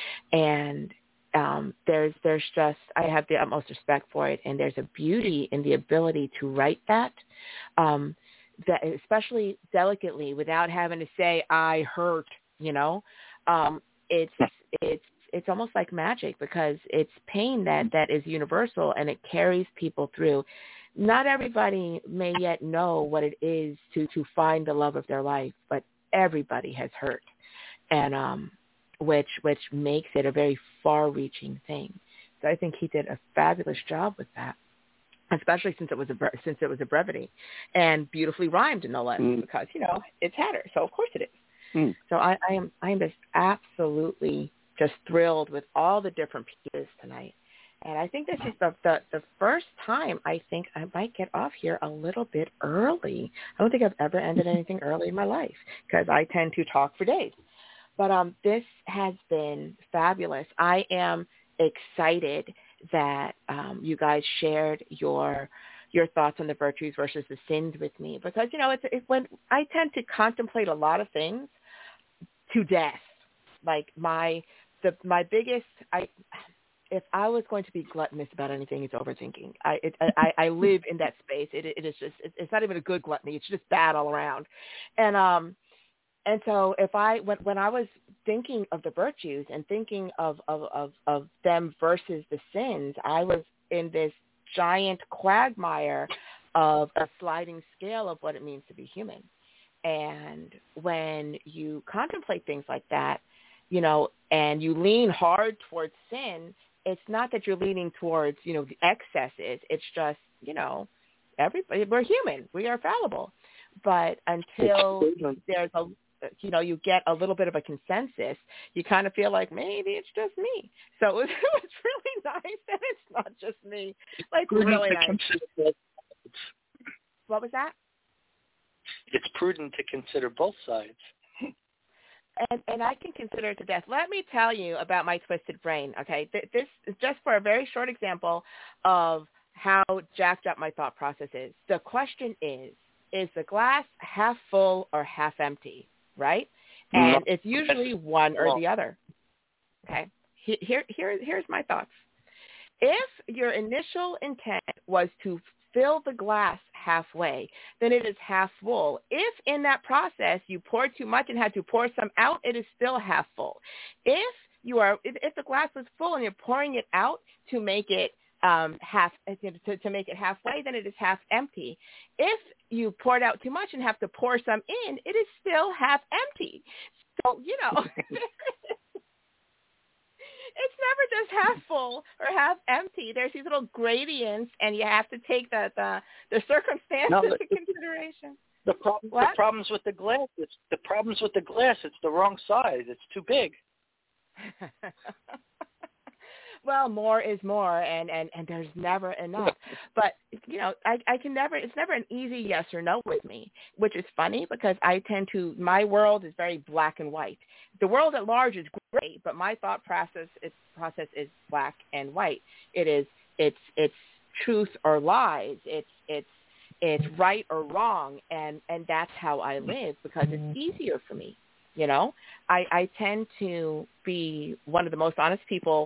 And um, there's there's just, I have the utmost respect for it. And there's a beauty in the ability to write that, um, that especially delicately, without having to say I hurt. You know. Um, It's it's it's almost like magic, because it's pain that, that is universal, and it carries people through. Not everybody may yet know what it is to, to find the love of their life, but everybody has hurt, and um, which which makes it a very far-reaching thing. So I think he did a fabulous job with that, especially since it was a since it was a brevity and beautifully rhymed, no less, mm. because you know it's Hatter, so of course it is. Mm. So I, I am I am just absolutely just thrilled with all the different pieces tonight. And I think this is the, the, the first time I think I might get off here a little bit early. I don't think I've ever ended anything early in my life, because I tend to talk for days. But um, this has been fabulous. I am excited that um, you guys shared your your thoughts on the virtues versus the sins with me, because, you know, it's, it's when I tend to contemplate a lot of things to death. Like my, the, my biggest, I, if I was going to be gluttonous about anything, it's overthinking. I, it, I, I live in that space. It, it is just, it, it's not even a good gluttony. It's just bad all around. And, um, and so if I, when, when I was thinking of the virtues and thinking of, of, of, of them versus the sins, I was in this giant quagmire of a sliding scale of what it means to be human. And when you contemplate things like that, you know, and you lean hard towards sin, it's not that you're leaning towards, you know, the excesses. It's just, you know, everybody, we're human. We are fallible. But until there's a, you know, you get a little bit of a consensus, you kind of feel like maybe it's just me. So it was, it was really nice that it's not just me. Like, really nice. What was that? It's prudent to consider both sides. And, and I can consider it to death. Let me tell you about my twisted brain, okay? This is just for a very short example of how jacked up my thought process is. The question is, is the glass half full or half empty, right? And it's usually one or the other, okay? Here, here, here's my thoughts. If your initial intent was to fill the glass halfway, then it is half full. If in that process you poured too much and had to pour some out, it is still half full. If you are, if, if the glass was full and you're pouring it out to make it um, half, to, to make it halfway, then it is half empty. If you poured out too much and have to pour some in, it is still half empty. So, you know, it's never just half full or half empty. There's these little gradients, and you have to take the the, the circumstances no, into consideration. The problem, the problems with the glass. It's the problems with the glass. It's the wrong size. It's too big. Well, more is more, and, and, and there's never enough. But, you know, I, I can never, it's never an easy yes or no with me, which is funny because I tend to, my world is very black and white. The world at large is great, but my thought process is, process is black and white. It is, it's, it's truth or lies. It's, it's, it's right or wrong, and, and that's how I live because it's easier for me. You know, I, I tend to be one of the most honest people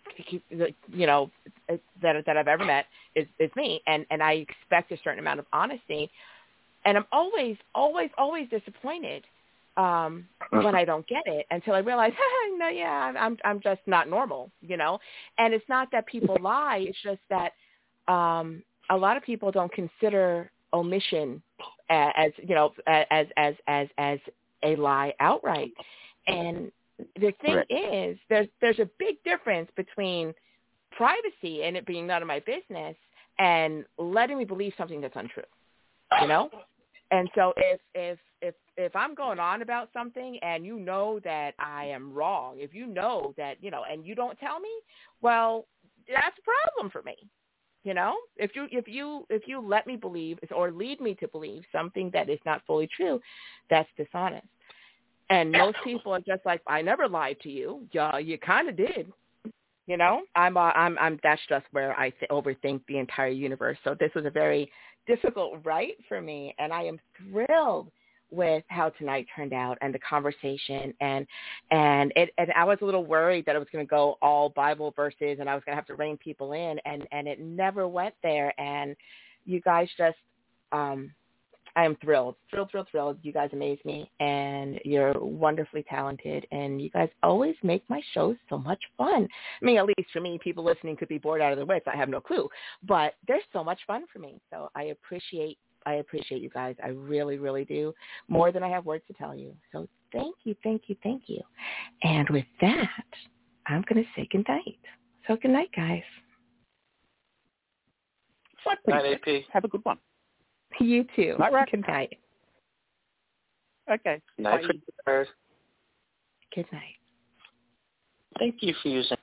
you know, that that I've ever met is, is me, and, and I expect a certain amount of honesty, and I'm always, always, always disappointed um, when I don't get it until I realize, no, yeah, I'm I'm just not normal, you know, and it's not that people lie, it's just that um, a lot of people don't consider omission as, as you know, as as as as a lie outright, and the thing right. is, there's there's a big difference between privacy and it being none of my business and letting me believe something that's untrue, you know? And so if if if if I'm going on about something and you know that I am wrong, if you know that, you know, and you don't tell me, well, that's a problem for me. You know, if you if you if you let me believe or lead me to believe something that is not fully true, that's dishonest. And most people are just like, I never lied to you. Yeah, you kind of did. You know, I'm, uh, I'm, I'm. That's just where I th- overthink the entire universe. So this was a very difficult write for me, and I am thrilled with how tonight turned out and the conversation. And and it. And I was a little worried that it was going to go all Bible verses, and I was going to have to rein people in, and and it never went there. And you guys just. Um, I am thrilled, thrilled, thrilled, thrilled. You guys amaze me, and you're wonderfully talented, and you guys always make my shows so much fun. I mean, at least for me, people listening could be bored out of their wits. I have no clue, but they're so much fun for me. So I appreciate, I appreciate you guys. I really, really do, more than I have words to tell you. So thank you, thank you, thank you. And with that, I'm going to say goodnight. So good night, guys. Good night, A P. Have a good one. You too. Night, Rack. Good night. Okay. Night, Bye. for Good night. Thank you for using